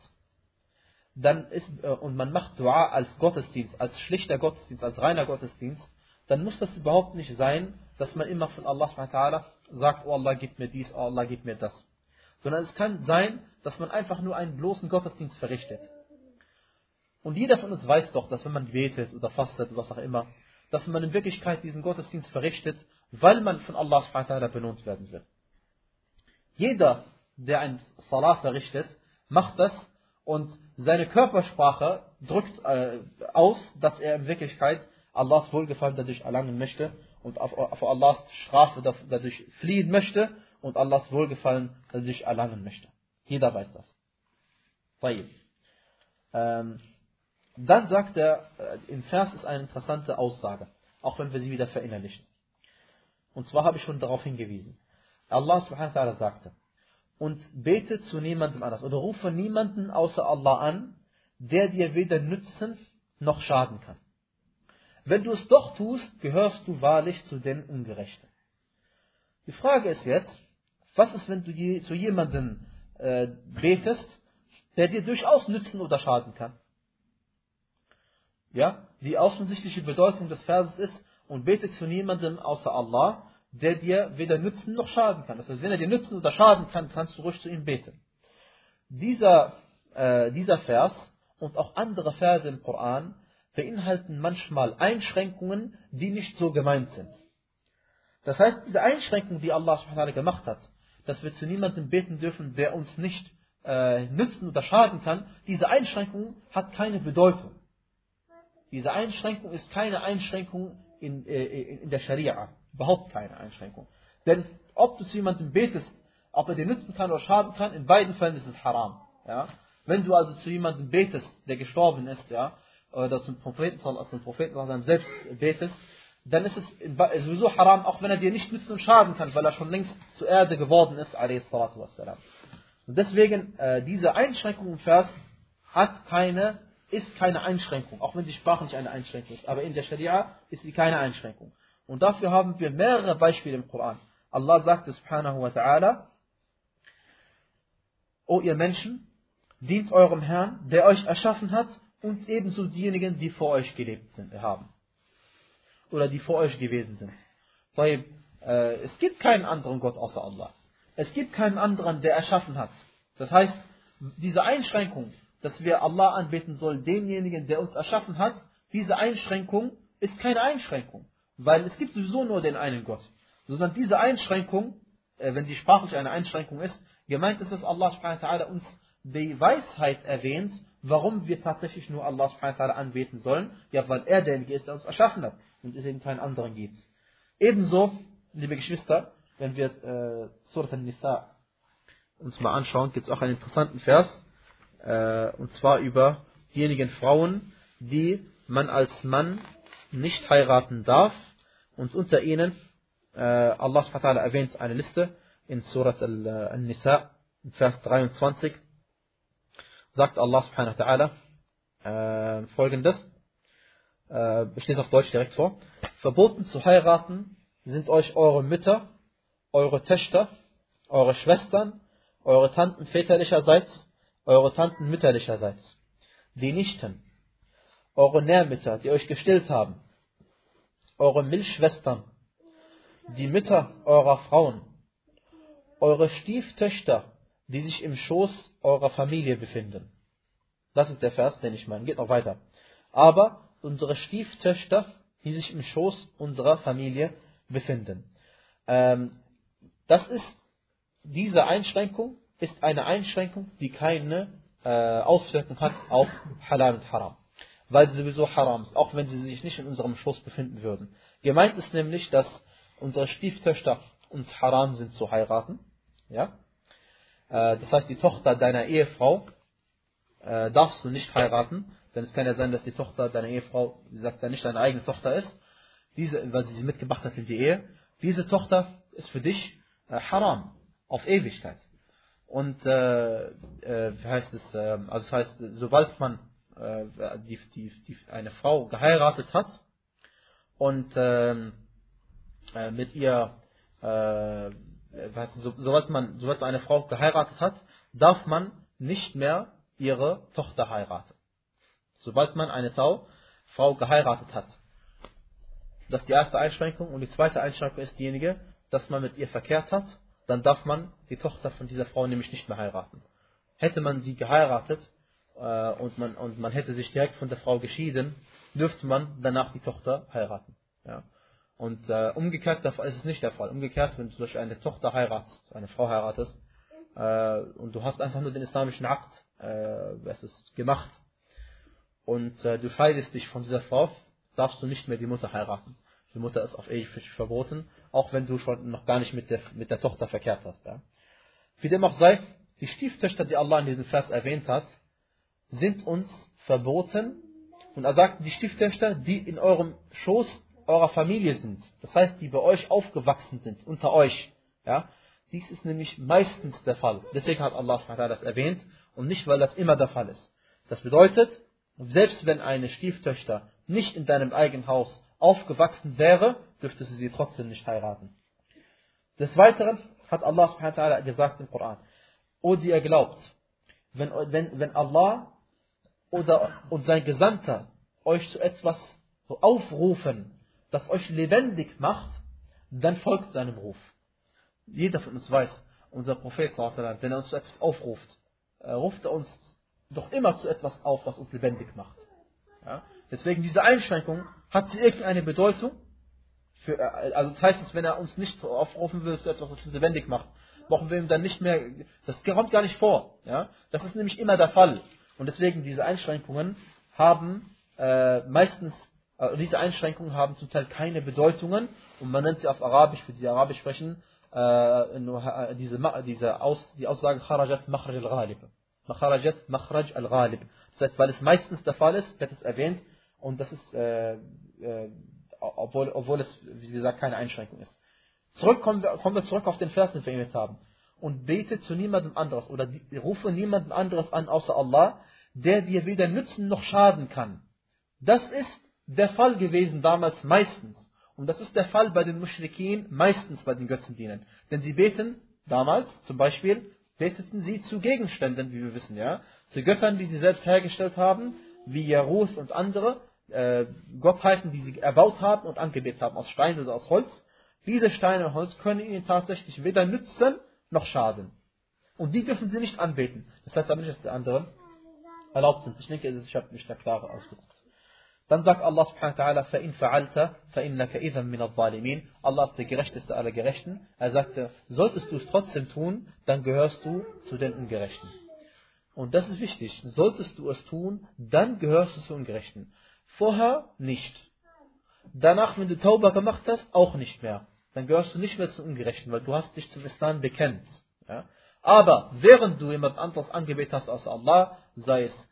und man macht Dua als Gottesdienst, als schlichter Gottesdienst, als reiner Gottesdienst, dann muss das überhaupt nicht sein, dass man immer von Allah subhanahu wa ta'ala sagt, oh Allah, gib mir dies, oh Allah, gib mir das. Sondern es kann sein, dass man einfach nur einen bloßen Gottesdienst verrichtet. Und jeder von uns weiß doch, dass wenn man betet oder fastet oder was auch immer, dass man in Wirklichkeit diesen Gottesdienst verrichtet, weil man von Allah subhanahu wa ta'ala belohnt werden will. Jeder, der ein Salah verrichtet, macht das und seine Körpersprache drückt aus, dass er in Wirklichkeit Allahs Wohlgefallen dadurch erlangen möchte und auf Allahs Strafe dadurch fliehen möchte und Allahs Wohlgefallen dadurch erlangen möchte. Jeder weiß das. Dann sagt er, im Vers ist eine interessante Aussage, auch wenn wir sie wieder verinnerlichen. Und zwar habe ich schon darauf hingewiesen. Allah subhanahu wa ta'ala sagte, und bete zu niemandem anders oder rufe niemanden außer Allah an, der dir weder nützen noch schaden kann. Wenn du es doch tust, gehörst du wahrlich zu den Ungerechten. Die Frage ist jetzt, was ist, wenn du zu jemandem betest, der dir durchaus nützen oder schaden kann? Ja, die offensichtliche Bedeutung des Verses ist, und bete zu niemandem außer Allah, der dir weder nützen noch schaden kann. Das heißt, wenn er dir nützen oder schaden kann, kannst du ruhig zu ihm beten. Dieser Vers und auch andere Verse im Koran beinhalten manchmal Einschränkungen, die nicht so gemeint sind. Das heißt, diese Einschränkung, die Allah subhanahu wa ta'ala gemacht hat, dass wir zu niemandem beten dürfen, der uns nicht nützen oder schaden kann, diese Einschränkung hat keine Bedeutung. Diese Einschränkung ist keine Einschränkung in der Scharia. Überhaupt keine Einschränkung. Denn ob du zu jemandem betest, ob er dir nützen kann oder schaden kann, in beiden Fällen ist es haram. Ja? Wenn du also zu jemandem betest, der gestorben ist, ja, oder zum Propheten selbst betest, dann ist es sowieso haram, auch wenn er dir nicht nützen und schaden kann, weil er schon längst zur Erde geworden ist, a.s. Und deswegen, diese Einschränkung im Vers ist keine Einschränkung, auch wenn die Sprache nicht eine Einschränkung ist. Aber in der Scharia ist sie keine Einschränkung. Und dafür haben wir mehrere Beispiele im Koran. Allah sagte subhanahu wa ta'ala, O ihr Menschen, dient eurem Herrn, der euch erschaffen hat, und ebenso diejenigen, die vor euch gelebt haben. Oder die vor euch gewesen sind. Es gibt keinen anderen Gott außer Allah. Es gibt keinen anderen, der erschaffen hat. Das heißt, diese Einschränkung, dass wir Allah anbeten sollen, denjenigen, der uns erschaffen hat, diese Einschränkung ist keine Einschränkung. Weil es gibt sowieso nur den einen Gott. Sondern diese Einschränkung, wenn sie sprachlich eine Einschränkung ist, gemeint ist, dass Allah subhanahu wa ta'ala uns die Weisheit erwähnt, warum wir tatsächlich nur Allah subhanahu wa ta'ala anbeten sollen. Ja, weil er derjenige ist, der uns erschaffen hat und es eben keinen anderen gibt. Ebenso, liebe Geschwister, wenn wir Surat An-Nisa uns mal anschauen, gibt es auch einen interessanten Vers, und zwar über diejenigen Frauen, die man als Mann nicht heiraten darf. Und unter ihnen, Allah subhanahu wa ta'ala erwähnt eine Liste in Surat An-Nisa, Vers 23, sagt Allah subhanahu wa ta'ala folgendes, ich lese auf Deutsch direkt vor: Verboten zu heiraten sind euch eure Mütter, eure Töchter, eure Schwestern, eure Tanten väterlicherseits, eure Tanten mütterlicherseits, die Nichten, eure Nährmütter, die euch gestillt haben, eure Milchschwestern, die Mütter eurer Frauen, eure Stieftöchter, die sich im Schoß eurer Familie befinden. Das ist der Vers, den ich meine. Geht noch weiter. Aber unsere Stieftöchter, die sich im Schoß unserer Familie befinden. Diese Einschränkung ist eine Einschränkung, die keine Auswirkung hat auf Halal und Haram. Weil sie sowieso haram ist, auch wenn sie sich nicht in unserem Schoß befinden würden. Gemeint ist nämlich, dass unsere Stieftöchter uns haram sind zu heiraten. Ja? Das heißt, die Tochter deiner Ehefrau darfst du nicht heiraten, denn es kann ja sein, dass die Tochter deiner Ehefrau, wie gesagt, nicht deine eigene Tochter ist, weil sie mitgebracht hat in die Ehe. Diese Tochter ist für dich haram, auf Ewigkeit. Und das heißt, sobald man eine Frau geheiratet hat und mit ihr, sobald man eine Frau geheiratet hat, darf man nicht mehr ihre Tochter heiraten. Sobald man eine Frau geheiratet hat. Das ist die erste Einschränkung. Und die zweite Einschränkung ist diejenige, dass man mit ihr verkehrt hat, dann darf man die Tochter von dieser Frau nämlich nicht mehr heiraten. Hätte man sie geheiratet und man hätte sich direkt von der Frau geschieden, dürfte man danach die Tochter heiraten. Ja. Und umgekehrt ist es nicht der Fall. Umgekehrt, wenn du zum Beispiel eine Tochter heiratest, eine Frau heiratest, und du hast einfach nur den islamischen Akt gemacht und du scheidest dich von dieser Frau, darfst du nicht mehr die Mutter heiraten. Die Mutter ist auf ewig verboten, auch wenn du schon noch gar nicht mit der Tochter verkehrt hast. Ja. Wie dem auch sei, die Stieftöchter, die Allah in diesem Vers erwähnt hat, sind uns verboten. Und er sagt, die Stieftöchter, die in eurem Schoß eurer Familie sind, das heißt, die bei euch aufgewachsen sind, unter euch. Ja. Dies ist nämlich meistens der Fall. Deswegen hat Allah das erwähnt und nicht, weil das immer der Fall ist. Das bedeutet, selbst wenn eine Stieftöchter nicht in deinem eigenen Haus aufgewachsen wäre, dürftest du sie trotzdem nicht heiraten. Des Weiteren hat Allah gesagt im Koran, O die ihr glaubt, wenn Allah und sein Gesandter euch zu etwas aufrufen, das euch lebendig macht, dann folgt seinem Ruf. Jeder von uns weiß, unser Prophet, wenn er uns zu etwas aufruft, ruft er uns doch immer zu etwas auf, was uns lebendig macht. Ja? Deswegen diese Einschränkung, hat sie irgendeine Bedeutung? Also das heißt, wenn er uns nicht aufrufen will zu etwas, was uns lebendig macht, brauchen wir ihm dann nicht mehr, das kommt gar nicht vor. Ja? Das ist nämlich immer der Fall. Und deswegen diese Einschränkungen haben diese Einschränkungen haben zum Teil keine Bedeutungen und man nennt sie auf Arabisch, für die Arabisch sprechen, die Aussage Kharajat Makhraj al-Ghalib. Kharajat Makhraj al-Ghalib. Das heißt, weil es meistens der Fall ist, wird es erwähnt und das ist, obwohl es, wie gesagt, keine Einschränkung ist. Kommen wir zurück auf den Vers, den wir jetzt haben. Und bete zu niemandem anderes oder rufe niemandem anderes an außer Allah, der dir weder nützen noch schaden kann. Das ist der Fall gewesen damals meistens. Und das ist der Fall bei den Muschrikin, meistens bei den Götzendienern. Denn sie beten damals, zum Beispiel, beteten sie zu Gegenständen, wie wir wissen, ja, zu Göttern, die sie selbst hergestellt haben, wie Jaruth und andere, Gottheiten, die sie erbaut haben und angebetet haben, aus Stein oder aus Holz. Diese Steine und Holz können ihnen tatsächlich weder nützen noch schaden. Und die dürfen sie nicht anbeten. Das heißt aber nicht, dass die anderen erlaubt sind. Ich denke, ich habe mich da klar ausgedrückt. Dann sagt Allah subhanahu wa ta'ala, فَإِنْ فَعَلْتَ فَإِنَّكَ إِذًا مِنَ الظَّالِمِينَ. Allah ist der Gerechteste aller Gerechten. Er sagte, solltest du es trotzdem tun, dann gehörst du zu den Ungerechten. Und das ist wichtig. Solltest du es tun, dann gehörst du zu Ungerechten. Vorher nicht. Danach, wenn du Tauba gemacht hast, auch nicht mehr. Dann gehörst du nicht mehr zu Ungerechten, weil du hast dich zum Islam bekennt. Ja? Aber während du jemand anderes angebetet hast als Allah, sei es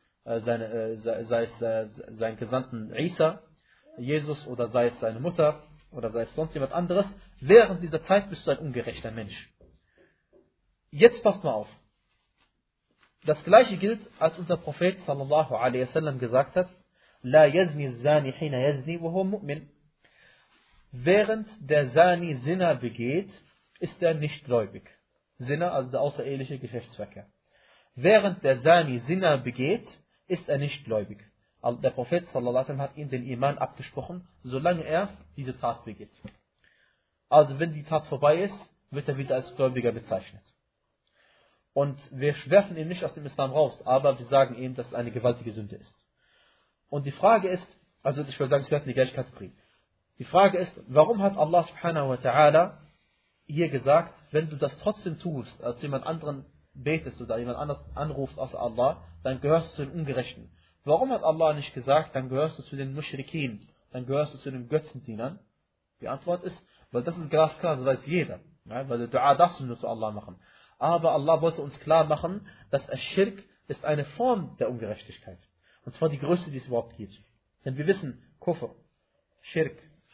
sein Gesandten Isa, Jesus oder sei es seine Mutter oder sei es sonst jemand anderes, während dieser Zeit bist du ein ungerechter Mensch. Jetzt passt mal auf. Das gleiche gilt, als unser Prophet sallallahu alaihi wasallam gesagt hat, La yazni zani hina yazni wa huwa mu'min. Während der Zani Zina begeht, ist er nicht gläubig. Zina, also der außereheliche Geschlechtsverkehr. Während der Zani Zina begeht, ist er nicht gläubig. Der Prophet sallallahu alaihi wasallam hat ihm den Iman abgesprochen, solange er diese Tat begeht. Also wenn die Tat vorbei ist, wird er wieder als Gläubiger bezeichnet. Und wir werfen ihn nicht aus dem Islam raus, aber wir sagen ihm, dass es eine gewaltige Sünde ist. Und die Frage ist, also ich würde sagen, es gehört in die gleiche Kategorie. Die Frage ist, warum hat Allah subhanahu wa ta'ala hier gesagt, wenn du das trotzdem tust, als jemand anderen betest oder jemand anderes anrufst außer Allah, dann gehörst du zu den Ungerechten. Warum hat Allah nicht gesagt, dann gehörst du zu den Mushrikin, dann gehörst du zu den Götzendienern? Die Antwort ist, weil das ist glasklar, das weiß jeder. Ja, weil der Dua darfst du nur zu Allah machen. Aber Allah wollte uns klar machen, dass Ash-Shirk ist eine Form der Ungerechtigkeit. Und zwar die größte, die es überhaupt gibt. Denn wir wissen, Kufr, Shirk,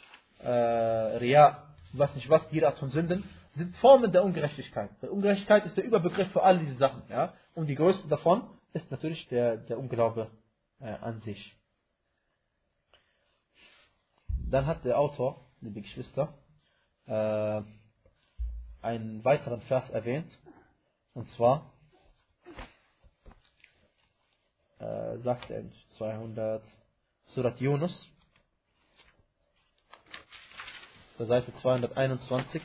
Riya, was nicht was, jede Art von Sünden, sind Formen der Ungerechtigkeit. Weil Ungerechtigkeit ist der Überbegriff für all diese Sachen. Ja? Und die größte davon ist natürlich der Unglaube an sich. Dann hat der Autor, liebe Geschwister, einen weiteren Vers erwähnt, und zwar sagt er in 200 Surat Yunus, der Seite 221,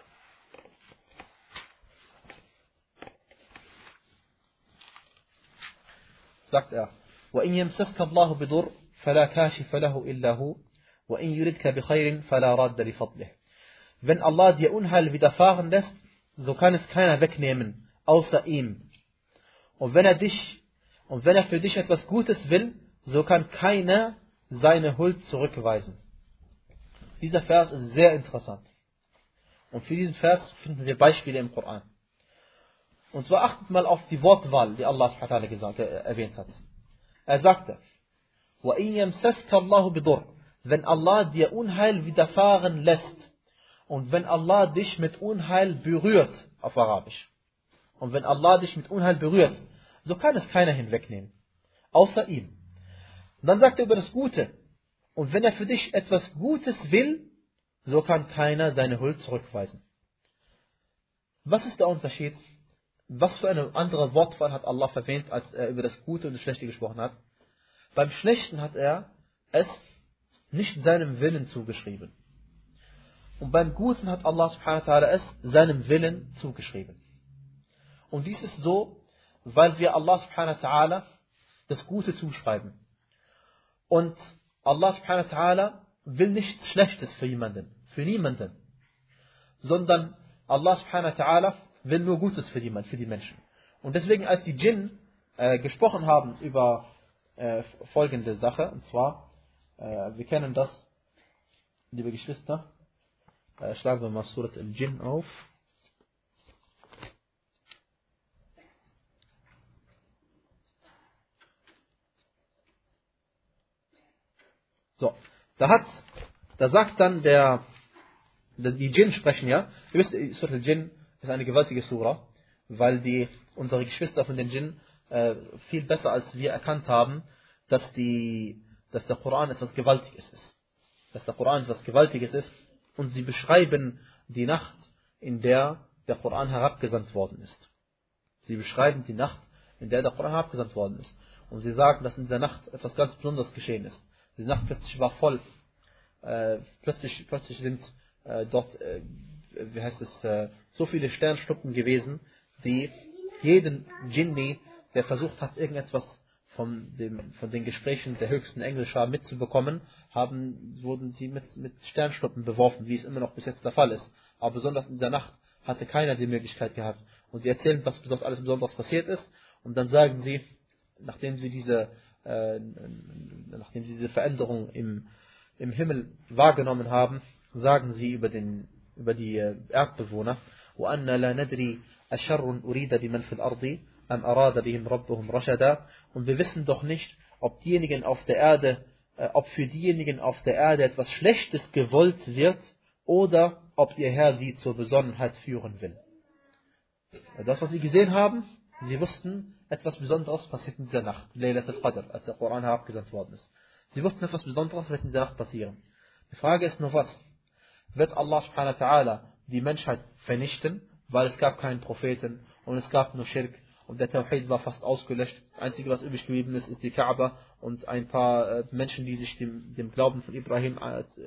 sagt er: وَإِنْ يَمْسَسْكَ اللَّهُ بِضُرٍّ فَلَا كَاشِفَ لَهُ إِلَّا هُوَ وَإِنْ يُرِدْكَ بِخَيْرٍ فَلَا رَادَّ لِفَضْلِهِ. Wenn Allah dir Unheil widerfahren lässt, so kann es keiner wegnehmen, außer ihm. Und wenn er für dich etwas Gutes will, so kann keiner seine Huld zurückweisen. Dieser Vers ist sehr interessant. Und für diesen Vers finden wir Beispiele im Koran. Und zwar achtet mal auf die Wortwahl, die Allah subhanahu wa ta'ala erwähnt hat. Er sagte: وَإِنْ يَمْسَسْكَ اللَّهُ بِضُرٍّ, wenn Allah dir Unheil widerfahren lässt, und wenn Allah dich mit Unheil berührt, auf Arabisch, und wenn Allah dich mit Unheil berührt, so kann es keiner hinwegnehmen, außer ihm. Und dann sagt er über das Gute: und wenn er für dich etwas Gutes will, so kann keiner seine Huld zurückweisen. Was ist der Unterschied? Was für eine andere Wortwahl hat Allah verwendet, als er über das Gute und das Schlechte gesprochen hat? Beim Schlechten hat er es nicht seinem Willen zugeschrieben. Und beim Guten hat Allah subhanahu wa ta'ala es seinem Willen zugeschrieben. Und dies ist so, weil wir Allah subhanahu wa ta'ala das Gute zuschreiben. Und Allah subhanahu wa ta'ala will nichts Schlechtes für niemanden. Sondern Allah subhanahu wa ta'ala will nur Gutes für die Menschen. Und deswegen, als die Djinn gesprochen haben über folgende Sache, und zwar, wir kennen das, liebe Geschwister, schlagen wir mal Surat al-Djinn auf. So, da sagt dann die Djinn sprechen ja, ihr wisst, Surat al-Djinn ist eine gewaltige Sura, weil unsere Geschwister von den Djinn viel besser als wir erkannt haben, dass der Koran etwas Gewaltiges ist. Dass der Koran etwas Gewaltiges ist, und sie beschreiben die Nacht, in der der Koran herabgesandt worden ist. Sie beschreiben die Nacht, in der der Koran herabgesandt worden ist. Und sie sagen, dass in dieser Nacht etwas ganz Besonderes geschehen ist. Die Nacht plötzlich war voll. Plötzlich sind dort, so viele Sternschnuppen gewesen, die jeden Jinni, der versucht hat, irgendetwas von den Gesprächen der höchsten Engelscher mitzubekommen, wurden sie mit Sternschnuppen beworfen, wie es immer noch bis jetzt der Fall ist. Aber besonders in dieser Nacht hatte keiner die Möglichkeit gehabt. Und sie erzählen, was alles Besonderes passiert ist. Und dann sagen sie, nachdem sie diese Veränderung im Himmel wahrgenommen haben, sagen sie über die Erdbewohner: وَأَنَّ لَا نَدْرِي أَشَرٌ أُرِيدَ بِمَنْ فِي الْأَرْضِ أَمْ أَرَادَ بِهِمْ رَبُّهُمْ رَشَدًا. Und wir wissen doch nicht, ob für diejenigen auf der Erde etwas Schlechtes gewollt wird, oder ob ihr Herr sie zur Besonnenheit führen will. Das, was sie gesehen haben, sie wussten, etwas Besonderes passiert in dieser Nacht, Laylat al-Qadr, als der Koran herabgesandt worden ist. Sie wussten, etwas Besonderes wird in dieser Nacht passieren. Die Frage ist nur was: wird Allah subhanahu wa ta'ala die Menschheit vernichten, weil es gab keinen Propheten und es gab nur Schirk und der Tawhid war fast ausgelöscht? Das Einzige, was übrig geblieben ist, ist die Kaaba und ein paar Menschen, die sich dem Glauben von Ibrahim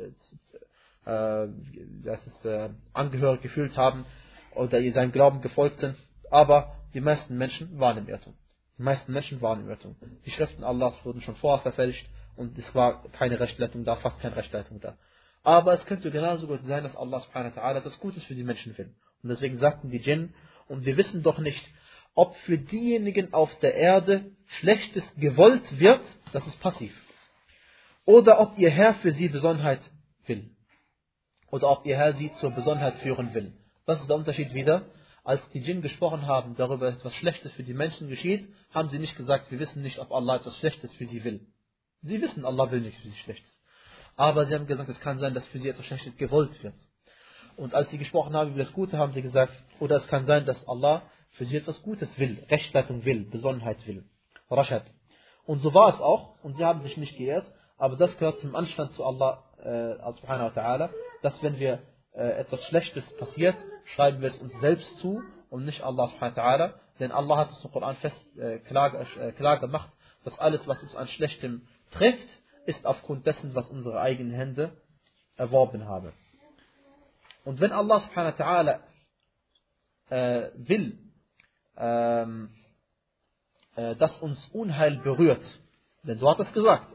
angehörig gefühlt haben oder seinem Glauben gefolgt sind. Aber die meisten Menschen waren im Irrtum. Die Schriften Allahs wurden schon vorher verfälscht und es war keine Rechtleitung da, fast keine Rechtleitung da. Aber es könnte genauso gut sein, dass Allah subhanahu wa ta'ala das Gutes für die Menschen will. Und deswegen sagten die Djinn: und wir wissen doch nicht, ob für diejenigen auf der Erde Schlechtes gewollt wird, das ist passiv, oder ob ihr Herr für sie Besonnenheit will. Oder ob ihr Herr sie zur Besonnenheit führen will. Was ist der Unterschied wieder? Als die Djinn gesprochen haben darüber, dass etwas Schlechtes für die Menschen geschieht, haben sie nicht gesagt, wir wissen nicht, ob Allah etwas Schlechtes für sie will. Sie wissen, Allah will nichts für sie Schlechtes. Aber sie haben gesagt, es kann sein, dass für sie etwas Schlechtes gewollt wird. Und als sie gesprochen haben über das Gute, haben sie gesagt, oder es kann sein, dass Allah für sie etwas Gutes will, Rechtleitung will, Besonnenheit will, Rashad. Und so war es auch. Und sie haben sich nicht geehrt. Aber das gehört zum Anstand zu Allah subhanahu wa ta'ala, dass wenn wir etwas Schlechtes passiert, schreiben wir es uns selbst zu und nicht Allah subhanahu wa ta'ala. Denn Allah hat es im Koran klar gemacht, dass alles, was uns an Schlechtem trifft, ist aufgrund dessen, was unsere eigenen Hände erworben haben. Und wenn Allah subhanahu wa ta'ala will, dass uns Unheil berührt, denn so hat es gesagt,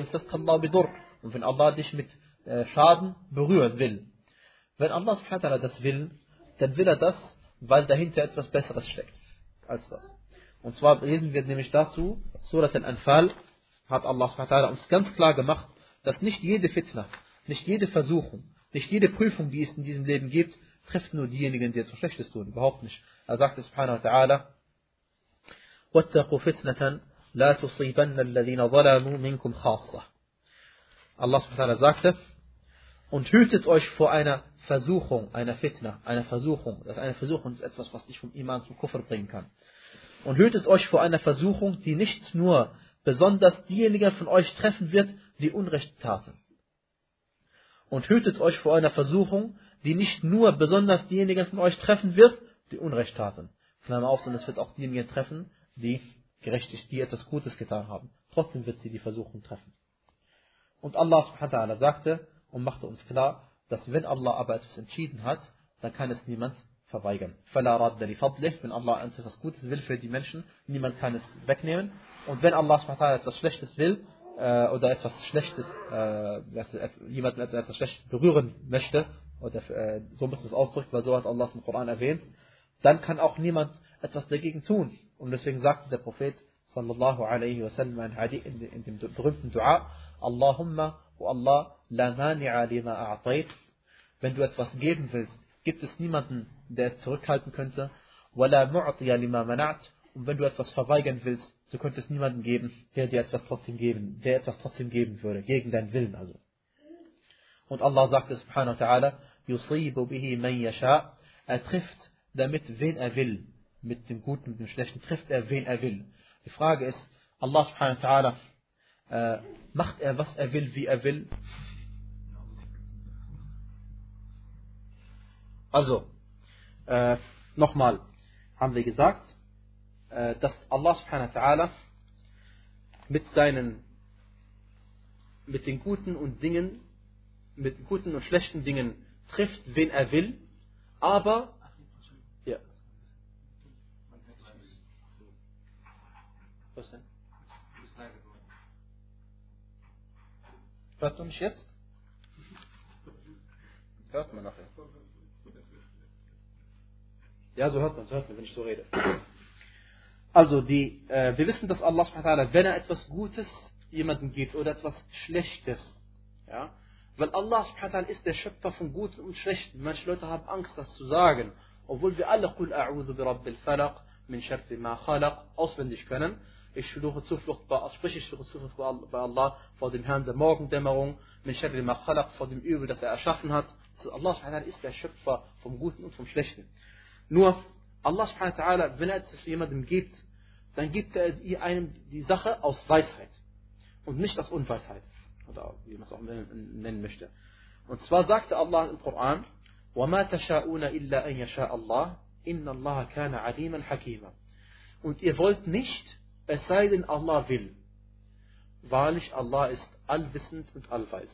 und wenn Allah dich mit Schaden berühren will, wenn Allah subhanahu wa ta'ala das will, dann will er das, weil dahinter etwas Besseres steckt als das. Und zwar lesen wir nämlich dazu, Surat Al-Anfal hat Allah subhanahu wa ta'ala uns ganz klar gemacht, dass nicht jede Fitna, nicht jede Versuchung, nicht jede Prüfung, die es in diesem Leben gibt, trifft nur diejenigen, die etwas Schlechtes tun. Überhaupt nicht. Er sagt subhanahu wa ta'ala, وَاتَّقُوا فِتْنَةً لَا تُصِيبَنَّ الَّذِينَ ظَلَمُوا مِنْكُمْ خَاصَّةً. Allah subhanahu wa ta'ala sagte, und hütet euch vor einer Versuchung, einer Fitna, einer Versuchung. Das ist eine Versuchung, ist etwas, was dich vom Iman zum Kufr bringen kann. Und hütet euch vor einer Versuchung, die nicht nur besonders diejenigen von euch treffen wird, die Unrecht taten. Und hütet euch vor einer Versuchung, die nicht nur besonders diejenigen von euch treffen wird, die Unrecht taten. Klammer auf, sondern es wird auch diejenigen treffen, die etwas Gutes getan haben. Trotzdem wird sie die Versuchung treffen. Und Allah subhanahu wa ta'ala sagte und machte uns klar, dass wenn Allah aber etwas entschieden hat, dann kann es niemand verweigern. فَلَا رَدَّ لِفَضْلِهِ. Wenn Allah etwas Gutes will für die Menschen, niemand kann es wegnehmen. Und wenn Allah subhanahu wa ta'ala etwas Schlechtes will, oder etwas Schlechtes, jemanden etwas Schlechtes berühren möchte, oder so muss man es ausdrücken, weil so hat Allah es im Koran erwähnt, dann kann auch niemand etwas dagegen tun. Und deswegen sagte der Prophet sallallahu alaihi wasallam in dem berühmten Dua, Allahumma, o Allah, la mani'a lima a'tayt. Wenn du etwas geben willst, gibt es niemanden, der es zurückhalten könnte. Wala mu'tiya lima mana'at. Und wenn du etwas verweigern willst, so könnte es niemanden geben, der etwas trotzdem geben würde, gegen deinen Willen also. Und Allah sagte subhanahu wa ta'ala, yusibu bihi man yasha. Er trifft damit, wen er will. Mit dem Guten und dem Schlechten trifft er, wen er will. Die Frage ist, Allah subhanahu wa ta'ala, macht er, was er will, wie er will? Also, nochmal haben wir gesagt, dass Allah subhanahu wa ta'ala mit den guten und schlechten Dingen trifft, wen er will, aber ja. Was denn? Hört man mich jetzt? Hört man nachher. Ja, so hört man, wenn ich so rede. Also, wir wissen, dass Allah subhanahu wa ta'ala, wenn er etwas Gutes jemandem gibt oder etwas Schlechtes, ja, weil Allah subhanahu wa ta'ala ist der Schöpfer von Guten und Schlechten. Manche Leute haben Angst, das zu sagen, obwohl wir alle قُلْ أَعُوذُ بِرَبِّ الْفَلَقِ مِنْ شَرِّ مَا خَلَقَ auswendig können. Ich spreche Zuflucht bei Allah vor dem Herrn der Morgendämmerung, مِنْ شَرِّ مَا خَلَقَ vor dem Übel, das er erschaffen hat. Also Allah subhanahu wa ta'ala ist der Schöpfer vom Guten und vom Schlechten. Nur, Allah subhanahu wa ta'ala, wenn er es jemandem gibt, dann gibt er einem die Sache aus Weisheit und nicht aus Unweisheit. Oder wie man es auch nennen möchte. Und zwar sagte Allah im Koran, وَمَا تَشَاءُونَ إِلَّا أَنْ يَشَاءَ اللَّهُ إِنَّ اللَّهَ كَانَ عَلِيمًا حَكِيمًا. Und ihr wollt nicht, es sei denn Allah will. Wahrlich, Allah ist allwissend und allweise.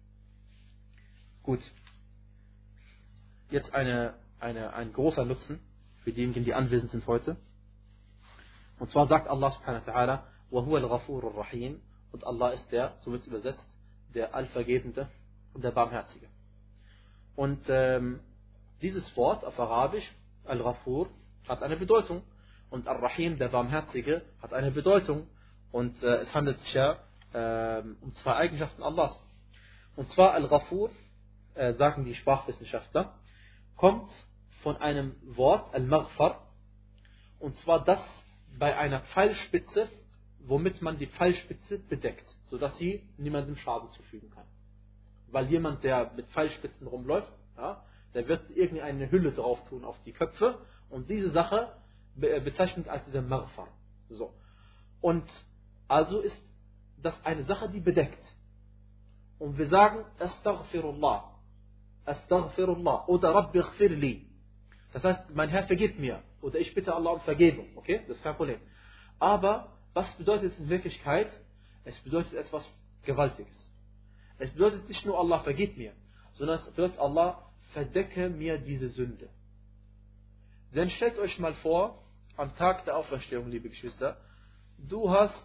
Gut. Jetzt ein großer Nutzen für diejenigen, die anwesend sind heute. Und zwar sagt Allah subhanahu wa ta'ala, وَهُوَ الْغَفُورُ الرَّحِيمُ. Und Allah ist der, so wird es übersetzt, der Allvergebende und der Barmherzige. Und dieses Wort auf Arabisch, Al-Ghafur, hat eine Bedeutung. Und Ar-Rahim, der Barmherzige, hat eine Bedeutung. Und es handelt sich ja um zwei Eigenschaften Allahs. Und zwar Al-Ghafur, sagen die Sprachwissenschaftler, kommt von einem Wort, Al-Maghfar, und zwar das bei einer Pfeilspitze, womit man die Pfeilspitze bedeckt, sodass sie niemandem Schaden zufügen kann. Weil jemand, der mit Pfeilspitzen rumläuft, ja, der wird irgendeine Hülle drauf tun auf die Köpfe, und diese Sache bezeichnet als dieser Maghfar. So. Und Also ist das eine Sache, die bedeckt. Und wir sagen, Astaghfirullah. Astaghfirullah. Oder Rabbi ighfirli. Das heißt, mein Herr vergib mir. Oder ich bitte Allah um Vergebung. Okay? Das ist kein Problem. Aber, was bedeutet es in Wirklichkeit? Es bedeutet etwas Gewaltiges. Es bedeutet nicht nur Allah vergib mir, sondern es bedeutet Allah verdecke mir diese Sünde. Denn stellt euch mal vor, am Tag der Auferstehung, liebe Geschwister, du hast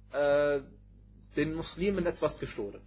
den Muslimen etwas gestohlen.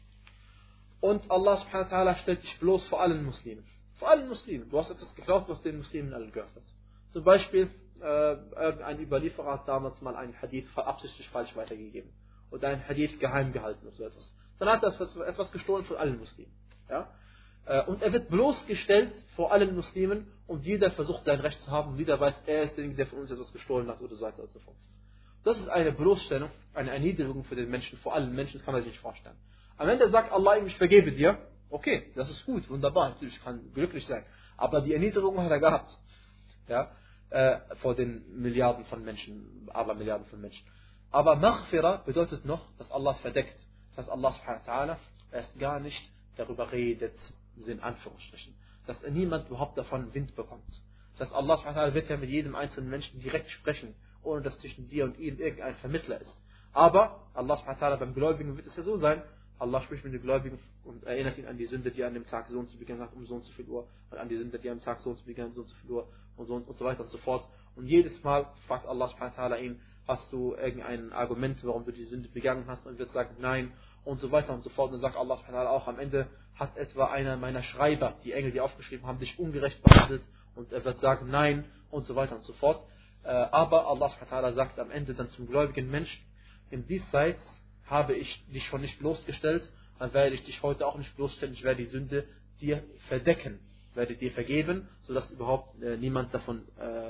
Und Allah subhanahu wa ta'ala stellt dich bloß vor allen Muslimen. Vor allen Muslimen. Du hast etwas geklaut, was den Muslimen allen gehört hat. Zum Beispiel, ein Überlieferer hat damals mal einen Hadith absichtlich falsch weitergegeben. Oder einen Hadith geheim gehalten oder so etwas. Dann hat er etwas gestohlen von allen Muslimen. Ja? Und er wird bloßgestellt vor allen Muslimen und jeder versucht sein Recht zu haben und jeder weiß, er ist derjenige, der von uns etwas gestohlen hat oder so weiter und so fort. Das ist eine Bloßstellung, eine Erniedrigung für den Menschen, vor allen Menschen, das kann man sich nicht vorstellen. Am Ende sagt Allah ihm, ich vergebe dir, okay, das ist gut, wunderbar, natürlich kann glücklich sein. Aber die Erniedrigung hat er gehabt. Ja? Vor den Milliarden von Menschen, Abermilliarden von Menschen. Aber Maghfira bedeutet noch, dass Allah es verdeckt. Dass Allah subhanahu wa ta'ala erst gar nicht darüber redet, in Anführungsstrichen. Dass niemand überhaupt davon Wind bekommt. Dass Allah subhanahu wa ta'ala wird ja mit jedem einzelnen Menschen direkt sprechen, ohne dass zwischen dir und ihm irgendein Vermittler ist. Aber Allah subhanahu wa ta'ala beim Gläubigen wird es ja so sein, Allah spricht mit den Gläubigen und erinnert ihn an die Sünde, die er an dem Tag so und so begangen hat, um so und so viel Uhr, und an die Sünde, die er am Tag so und so begangen hat, so und so viel Uhr, und so weiter und so fort. Und jedes Mal fragt Allah subhanahu wa ta'ala ihn, hast du irgendein Argument, warum du die Sünde begangen hast, und wird sagen, nein, und so weiter und so fort. Und dann sagt Allah subhanahu wa ta'ala auch am Ende, hat etwa einer meiner Schreiber, die Engel, die aufgeschrieben haben, dich ungerecht behandelt, und er wird sagen, nein, und so weiter und so fort. Aber Allah subhanahu wa ta'ala sagt am Ende dann zum gläubigen Menschen, im Diesseits habe ich dich schon nicht bloßgestellt, dann werde ich dich heute auch nicht bloßstellen, ich werde die Sünde dir verdecken, werde dir vergeben, sodass überhaupt niemand davon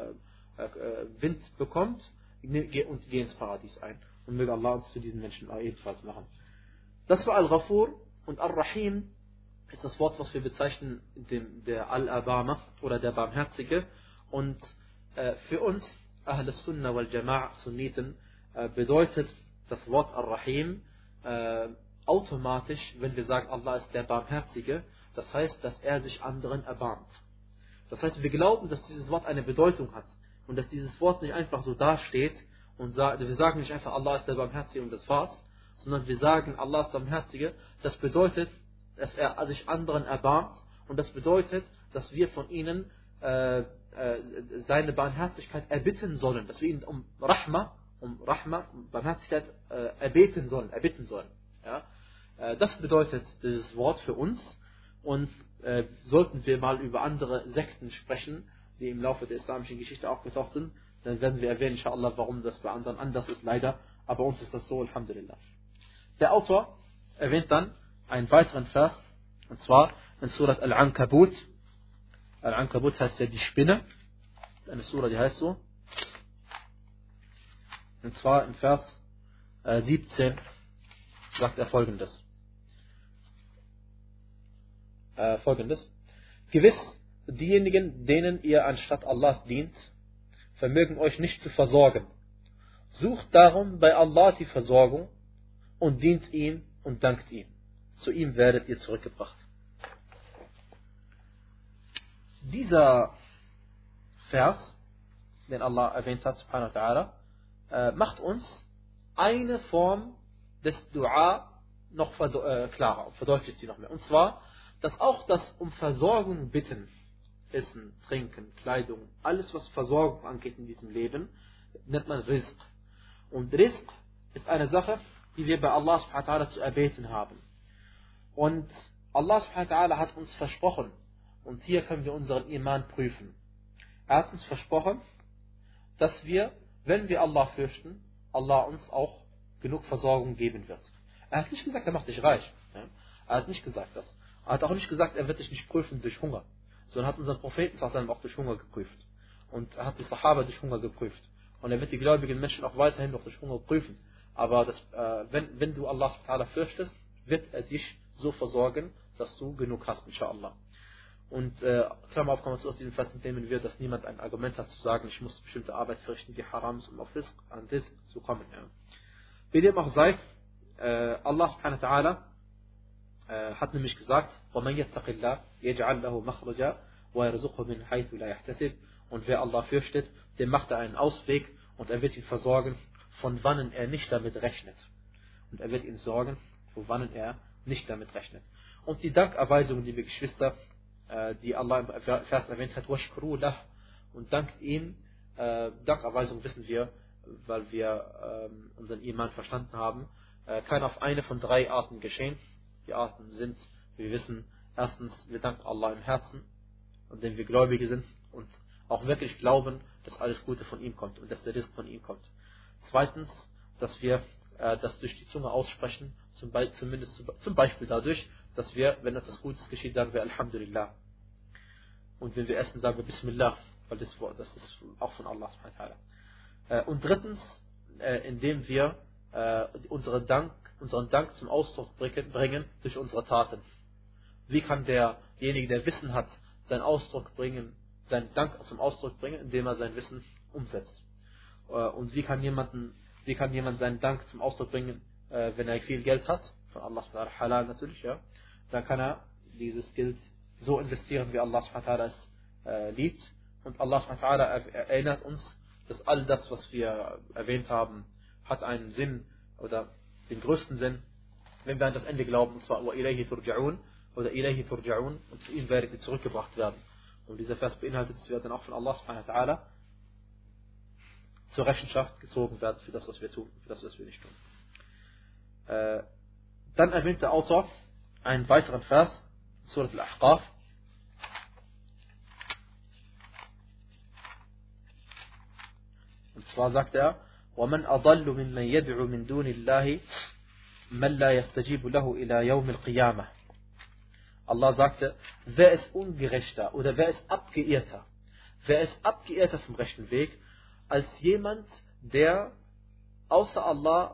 Wind bekommt, und geh ins Paradies ein. Und möge Allah uns zu diesen Menschen ebenfalls machen. Das war Al-Ghafur, und Ar-Rahim ist das Wort, was wir bezeichnen, der Al-Abama oder der Barmherzige. Und für uns, Ahl Sunnah wal Jama'a, Sunniten, bedeutet das Wort Ar-Rahim automatisch, wenn wir sagen, Allah ist der Barmherzige, das heißt, dass er sich anderen erbarmt. Das heißt, wir glauben, dass dieses Wort eine Bedeutung hat und dass dieses Wort nicht einfach so dasteht und wir sagen nicht einfach, Allah ist der Barmherzige und das war's, sondern wir sagen, Allah ist der Barmherzige, das bedeutet, dass er sich anderen erbarmt, und das bedeutet, dass wir von ihnen seine Barmherzigkeit erbitten sollen, dass wir ihn um Rahma, Barmherzigkeit erbitten sollen. Ja? Das bedeutet dieses Wort für uns, und sollten wir mal über andere Sekten sprechen, die im Laufe der islamischen Geschichte aufgetaucht sind, dann werden wir erwähnen, inshallah, warum das bei anderen anders ist, leider, aber bei uns ist das so, alhamdulillah. Der Autor erwähnt dann einen weiteren Vers, und zwar in Surat Al-Ankabut. Al-Ankabut heißt ja die Spinne, eine Surah, die heißt so. Und zwar im Vers 17 sagt er folgendes. Gewiss, diejenigen, denen ihr anstatt Allahs dient, vermögen euch nicht zu versorgen. Sucht darum bei Allah die Versorgung und dient ihm und dankt ihm. Zu ihm werdet ihr zurückgebracht. Dieser Vers, den Allah erwähnt hat, subhanahu wa ta'ala, macht uns eine Form des Dua noch klarer, verdeutlicht sie noch mehr. Und zwar, dass auch das um Versorgung bitten, Essen, Trinken, Kleidung, alles was Versorgung angeht in diesem Leben, nennt man Rizq. Und Rizq ist eine Sache, die wir bei Allah subhanahu wa ta'ala zu erbeten haben. Und Allah subhanahu wa ta'ala hat uns versprochen, und hier können wir unseren Iman prüfen. Er hat uns versprochen, dass wir, wenn wir Allah fürchten, Allah uns auch genug Versorgung geben wird. Er hat nicht gesagt, er macht dich reich. Ja? Er hat nicht gesagt das. Er hat auch nicht gesagt, er wird dich nicht prüfen durch Hunger, sondern hat unseren Propheten auch durch Hunger geprüft. Und er hat die Sahaba durch Hunger geprüft. Und er wird die gläubigen Menschen auch weiterhin noch durch Hunger prüfen. Aber wenn du Allah fürchtest, wird er dich so versorgen, dass du genug hast, inshallah. Und Klammer auf, kann man aus diesem Vers entnehmen wir, dass niemand ein Argument hat zu sagen, ich muss bestimmte Arbeit verrichten, die haram ist, um an Rizq zu kommen. Ja. Wie dem auch sei, Allah subhanahu wa ta'ala hat nämlich gesagt, وَمَنْ يَتَّقِ اللَّهِ يَجْعَلْ لَهُ مَخْرَجًا وَيَرْزُقْهُ مِنْ حَيْثُ لَا يَحْتَسِبُ. Und wer Allah fürchtet, dem macht er einen Ausweg und er wird ihn versorgen, von wannen er nicht damit rechnet. Und er wird ihn sorgen, von wannen er nicht damit rechnet. Und die Dankerweisung, liebe Geschwister, die Allah im Vers erwähnt hat, وَشْكُرُوا لَهُ, und dankt ihm, Dankerweisung wissen wir, weil wir unseren Iman verstanden haben, kann auf eine von 3 Arten geschehen. Die Arten sind, wie wir wissen, erstens, wir danken Allah im Herzen, indem wir Gläubige sind und auch wirklich glauben, dass alles Gute von ihm kommt und dass der Rizq von ihm kommt. Zweitens, dass wir das durch die Zunge aussprechen, zum Beispiel dadurch, dass wir, wenn etwas Gutes geschieht, sagen wir Alhamdulillah. Und wenn wir essen, sagen wir Bismillah, weil das ist auch von Allah subhanahu wa ta'ala. Und drittens, indem wir unseren Dank zum Ausdruck bringen durch unsere Taten. Wie kann derjenige, der Wissen hat, seinen Dank zum Ausdruck bringen, indem er sein Wissen umsetzt? Und wie kann jemand seinen Dank zum Ausdruck bringen, wenn er viel Geld hat, von Allah subhanahu wa ta'ala, halal natürlich, ja, dann kann er dieses Geld so investieren, wie Allah subhanahu wa ta'ala es liebt. Und Allah subhanahu wa ta'ala erinnert uns, dass all das, was wir erwähnt haben, hat einen Sinn oder den größten Sinn, wenn wir an das Ende glauben, und zwar وَإِلَيْهِ تُرْجَعُونَ oder إِلَيْهِ تُرْجَعُونَ, und zu ihm werdet ihr zurückgebracht werden. Und dieser Vers beinhaltet, dass wir dann auch von Allah subhanahu wa ta'ala zur Rechenschaft gezogen werden für das, was wir tun, für das, was wir nicht tun. Dann erwähnt der Autor einen weiteren Vers, Surat Al-Ahqaf. Und zwar sagt er, وَمَنْ أَضَلُّ مِمَّنْ يَدْعُ مِنْ دُونِ اللَّهِ مَنْ لَا يَسْتَجِيبُ لَهُ إِلَى يَوْمِ الْقِيَامَةِ. Allah sagte, wer ist ungerechter oder wer ist abgeirrter? Wer ist abgeirrter vom rechten Weg, als jemand, der außer Allah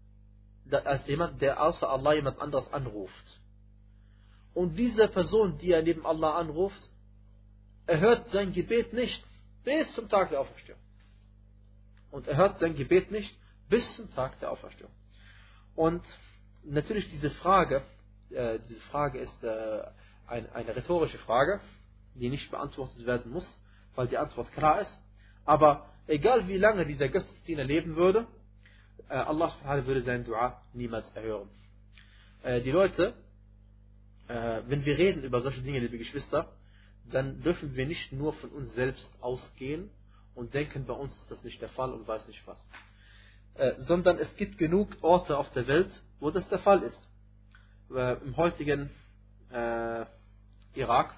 jemand anderes anruft. Und diese Person, die er neben Allah anruft, erhört sein Gebet nicht bis zum Tag der Auferstehung. Und er hört sein Gebet nicht bis zum Tag der Auferstehung. Und natürlich diese Frage ist eine rhetorische Frage, die nicht beantwortet werden muss, weil die Antwort klar ist. Aber egal wie lange dieser Götzendiener leben würde, Allah subhanahu wa ta'ala würde sein Dua niemals erhören. Die Leute, wenn wir reden über solche Dinge, liebe Geschwister, dann dürfen wir nicht nur von uns selbst ausgehen und denken, bei uns ist das nicht der Fall und weiß nicht was. Sondern es gibt genug Orte auf der Welt, wo das der Fall ist. Im heutigen Irak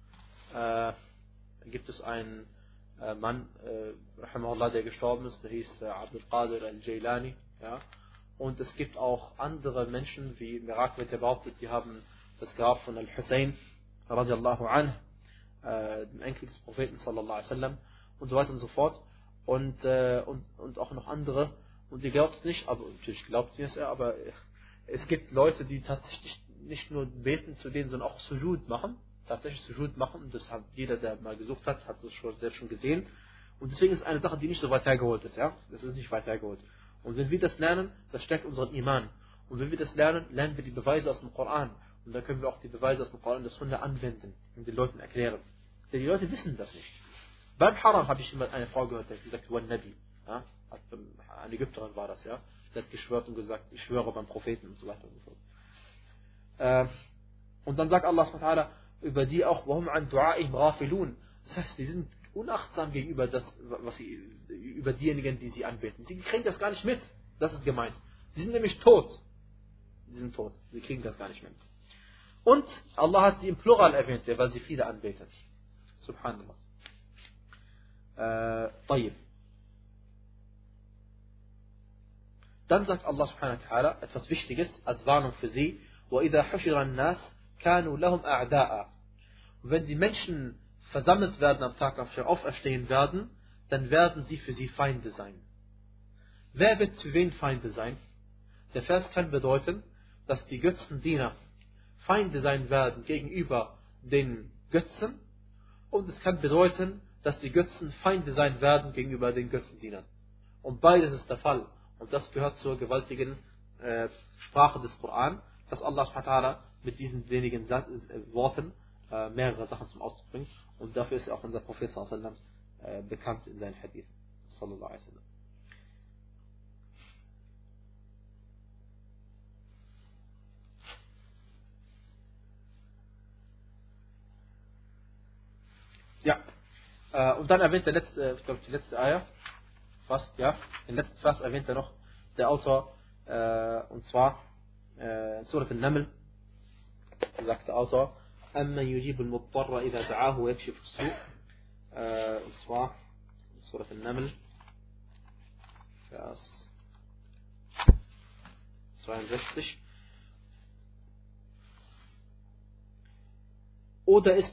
gibt es einen Mann, der gestorben ist, der hieß Abdul Qadir al-Jailani. Ja? Und es gibt auch andere Menschen, wie im Irak wird behauptet, die haben das Grab von Al-Hussein, radiallahu anh, dem Enkel des Propheten, sallallahu alaihi wasallam, und so weiter und so fort. Und auch noch andere. Und ihr glaubt es nicht, aber natürlich glaubt ihr es ja, aber es gibt Leute, die tatsächlich nicht nur beten zu denen, sondern auch Sujud machen. Tatsächlich Sujud machen. Das hat jeder, der mal gesucht hat, hat das selbst schon gesehen. Und deswegen ist es eine Sache, die nicht so weit hergeholt ist. Ja? Das ist nicht weit hergeholt. Und wenn wir das lernen, das stärkt unseren Iman. Und wenn wir das lernen, lernen wir die Beweise aus dem Koran. Und dann können wir auch die Beweise aus dem Koran und der Sunna anwenden und den Leuten erklären. Denn die Leute wissen das nicht. Beim Haram habe ich immer eine Frau gehört, die hat gesagt, Wan Nabi. Ja? Eine Ägypterin war das, ja. Sie hat geschwört und gesagt, ich schwöre beim Propheten und so weiter und so fort. Und dann sagt Allah subhanahu wa ta'ala über die auch, وَهُمْ عَنْ دُعَائِهِمْ غَافِلُونَ. Das heißt, sie sind unachtsam gegenüber über diejenigen, die sie anbeten. Sie kriegen das gar nicht mit. Das ist gemeint. Sie sind nämlich tot. Sie sind tot. Sie kriegen das gar nicht mit. Und Allah hat sie im Plural erwähnt, weil sie viele anbeten. Subhanallah. طيب. Dann sagt Allah subhanahu wa ta'ala etwas Wichtiges als Warnung für sie. وَإِذَا حُشِرَ النَّاسِ كَانُوا لَهُمْ أَعْدَاءً. Und wenn die Menschen versammelt werden am Tag der Auferstehen werden, dann werden sie für sie Feinde sein. Wer wird für wen Feinde sein? Der Vers kann bedeuten, dass die Götzendiener Feinde sein werden gegenüber den Götzen, und es kann bedeuten, dass die Götzen Feinde sein werden gegenüber den Götzendienern. Und beides ist der Fall. Und das gehört zur gewaltigen Sprache des Koran, dass Allah subhanahu wa ta'ala mit diesen wenigen Worten mehrere Sachen zum Ausdruck bringt. Und dafür ist auch unser Prophet sallallahu alaihi wasallam bekannt in seinen Hadith. Sallallahu alaihi wasallam. Ja, und dann erwähnt der letzte, ich glaube die letzte Ayah, fast, ja, den letzten Vers erwähnt er noch, der Autor, und zwar, in Surat al-Naml, sagt der Autor, أَمَّنْ يُجِيبُ الْمُضْطَرَّ إِذَا دَعَاهُ وَيَكْشِفُ السُّوءَ, und zwar, in Surat al-Naml, Vers 62, oder ist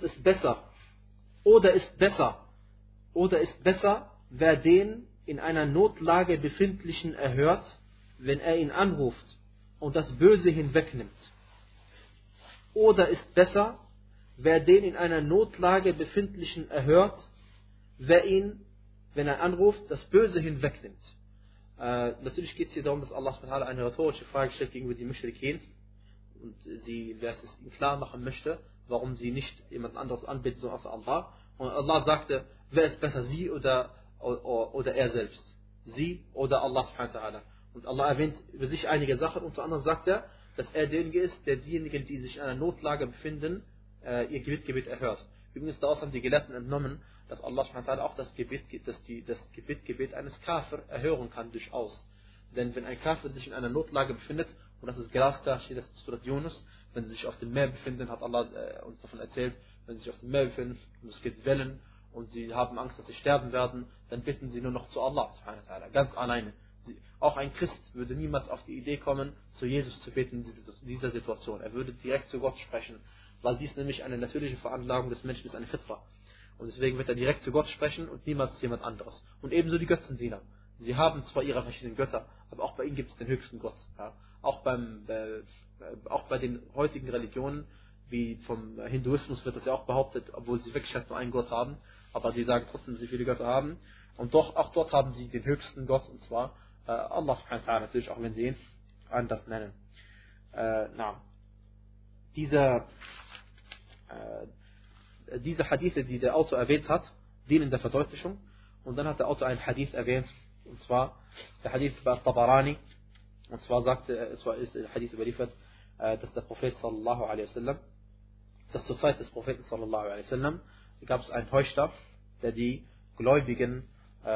besser, wer den in einer Notlage Befindlichen erhört, wenn er ihn anruft und das Böse hinwegnimmt. Oder ist besser, wer den in einer Notlage Befindlichen erhört, wer ihn, wenn er anruft, das Böse hinwegnimmt. Natürlich geht es hier darum, dass Allah subhanahu wa ta'ala eine rhetorische Frage stellt gegenüber die Mushrikeen und wer es ihnen klar machen möchte, warum sie nicht jemand anderes anbeten, so außer Allah. Und Allah sagte, wer ist besser, sie oder er selbst? Sie oder Allah subhanahu wa ta'ala? Und Allah erwähnt über sich einige Sachen, unter anderem sagt er, dass er derjenige ist, der diejenigen, die sich in einer Notlage befinden, ihr Gebet erhört. Übrigens daraus haben die Gelehrten entnommen, dass Allah subhanahu wa ta'ala auch das Gebet eines Kafir erhören kann durchaus. Denn wenn ein Kafir sich in einer Notlage befindet, und das ist glasklar, steht das in Surat Yunus, wenn sie sich auf dem Meer befinden, hat Allah uns davon erzählt, wenn sie sich auf dem Meer befinden und es gibt Wellen und sie haben Angst, dass sie sterben werden, dann bitten sie nur noch zu Allah subhanahu wa ta'ala, ganz alleine. Auch ein Christ würde niemals auf die Idee kommen, zu Jesus zu beten in dieser Situation. Er würde direkt zu Gott sprechen, weil dies nämlich eine natürliche Veranlagung des Menschen ist, eine Fitra. Und deswegen wird er direkt zu Gott sprechen und niemals zu jemand anderes. Und ebenso die Götzendiener. Sie haben zwar ihre verschiedenen Götter, aber auch bei ihnen gibt es den höchsten Gott. Ja. Auch bei den heutigen Religionen, wie vom Hinduismus wird das ja auch behauptet, obwohl sie wirklich halt nur einen Gott haben, aber sie sagen trotzdem, dass sie viele Götter haben. Und doch, auch dort haben sie den höchsten Gott, und zwar Allah subhanahu wa ta'ala, natürlich, auch wenn sie ihn anders nennen. Diese Hadithe, die der Autor erwähnt hat, dienen der Verdeutlichung. Und dann hat der Autor einen Hadith erwähnt, und zwar der Hadith bei Tabarani. Und zwar ist der Hadith überliefert, dass der Prophet sallallahu alaihi wasallam, dass zur Zeit des Propheten sallallahu alaihi wasallam gab es einen Heuchler, der den Gläubigen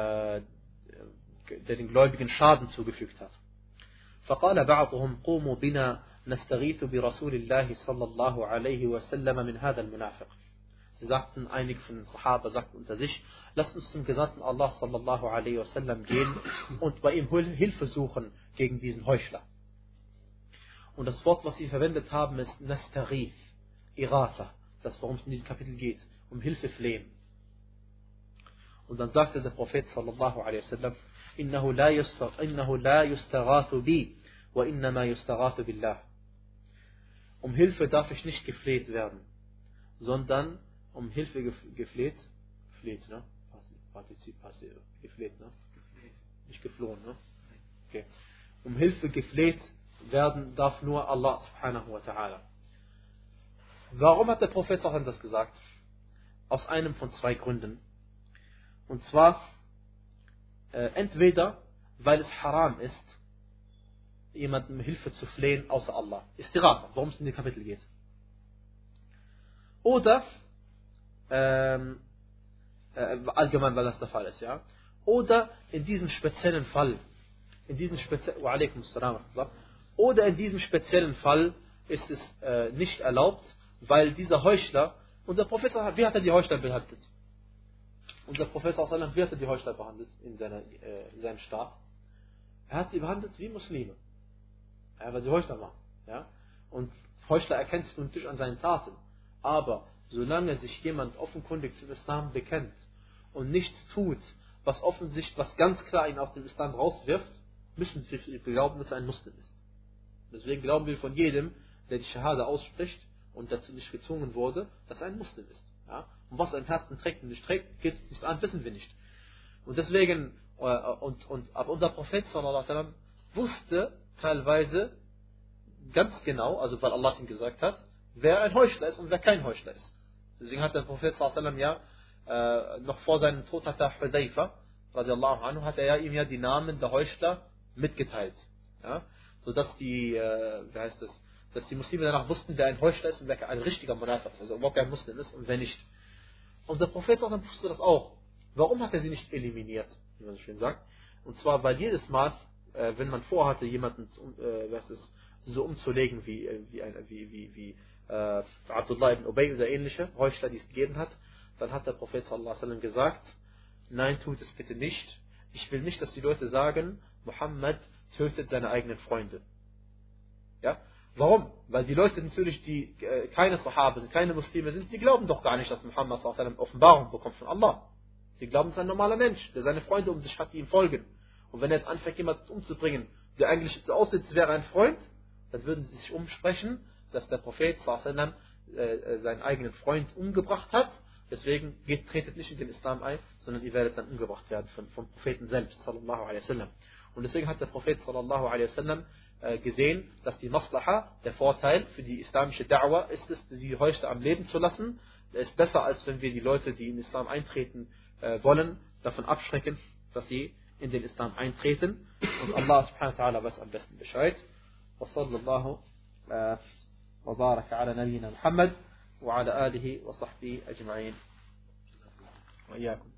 Schaden zugefügt hat. فقال بعضهم قوموا بنا نستغيث برسول الله صلى الله عليه وسلم من هذا المنافق. Sie sagten, einige von den Sahaba sagten unter sich, lasst uns zum Gesandten Allah sallallahu alaihi wasallam gehen und bei ihm Hilfe suchen gegen diesen Heuchler. Und das Wort, was sie verwendet haben, ist Nastaghith, Iratha, das worum es in diesem Kapitel geht, um Hilfe flehen. Und dann sagte der Prophet sallallahu alaihi wasallam, innahu la yustaghathu bi wa innama yustaghathu billah. Um Hilfe darf ich nicht gefleht werden, sondern um Hilfe gefleht, ne? Gefleht, ne? Nicht geflohen, ne? Okay. Um Hilfe gefleht werden darf nur Allah subhanahu wa ta'ala. Warum hat der Prophet auch das gesagt? Aus einem von zwei Gründen. Und zwar, entweder, weil es haram ist, jemandem Hilfe zu flehen, außer Allah. Istighatha, worum es in dem Kapitel geht. Oder, allgemein, weil das der Fall ist, ja. Oder in diesem speziellen Fall, oder in diesem speziellen Fall ist es nicht erlaubt, weil dieser Heuchler, unser Prophet, wie hat er die Heuchler behandelt? Unser Prophet, wie hat er die Heuchler behandelt in seinem Staat? Er hat sie behandelt wie Muslime. Weil sie Heuchler waren. Ja? Und Heuchler erkennst du natürlich an seinen Taten. Aber solange sich jemand offenkundig zum Islam bekennt und nichts tut, was ganz klar ihn aus dem Islam rauswirft, müssen wir glauben, dass er ein Muslim ist. Deswegen glauben wir von jedem, der die Shahada ausspricht und dazu nicht gezwungen wurde, dass er ein Muslim ist. Ja? Und was er im Herzen trägt und nicht trägt, geht nicht an, wissen wir nicht. Und deswegen, aber unser Prophet sallallahu alaihi wasallam wusste teilweise ganz genau, also weil Allah ihm gesagt hat, wer ein Heuchler ist und wer kein Heuchler ist. Deswegen hat der Prophet sallallahu ja noch vor seinem Tod hat der Hudayfa radiallahu anhu, hat er ja ihm ja die Namen der Heuchler mitgeteilt. Ja? Sodass die, dass die Muslime danach wussten, wer ein Heuchler ist und wer ein richtiger Munafiq ist, also überhaupt kein Muslim ist und wer nicht. Und der Prophet sallallahu wusste das auch. Warum hat er sie nicht eliminiert, wie man so schön sagt? Und zwar, weil jedes Mal, wenn man vorhatte, jemanden so umzulegen wie Abdullah ibn Ubay oder ähnliche Heuchler, die es gegeben hat, dann hat der Prophet sallallahu gesagt, nein, tut es bitte nicht. Ich will nicht, dass die Leute sagen, Muhammad tötet seine eigenen Freunde. Ja? Warum? Weil die Leute natürlich, die keine Sahaba sind, keine Muslime sind, die glauben doch gar nicht, dass Muhammad sallallahu alaihi wasallam Offenbarung bekommt von Allah. Sie glauben, es ist ein normaler Mensch, der seine Freunde um sich hat, die ihm folgen. Und wenn er jetzt anfängt, jemanden umzubringen, der eigentlich so aussieht, als wäre ein Freund, dann würden sie sich umsprechen, dass der Prophet sallallahu alaihi wasallam seinen eigenen Freund umgebracht hat. Deswegen tretet nicht in den Islam ein, sondern ihr werdet dann umgebracht werden vom Propheten selbst, sallallahu alaihi wasallam. Und deswegen hat der Prophet sallallahu alaihi wasallam gesehen, dass die Maslaha, der Vorteil für die islamische Da'wah ist es, die Heuchler am Leben zu lassen. Es ist besser, als wenn wir die Leute, die in den Islam eintreten wollen, davon abschrecken, dass sie in den Islam eintreten. Und Allah subhanahu wa ta'ala weiß am besten Bescheid. Wa sallallahu wa baraka ala nabiyyina Muhammad wa ala alihi wa sahbihi ajma'in. Wa iyyakum.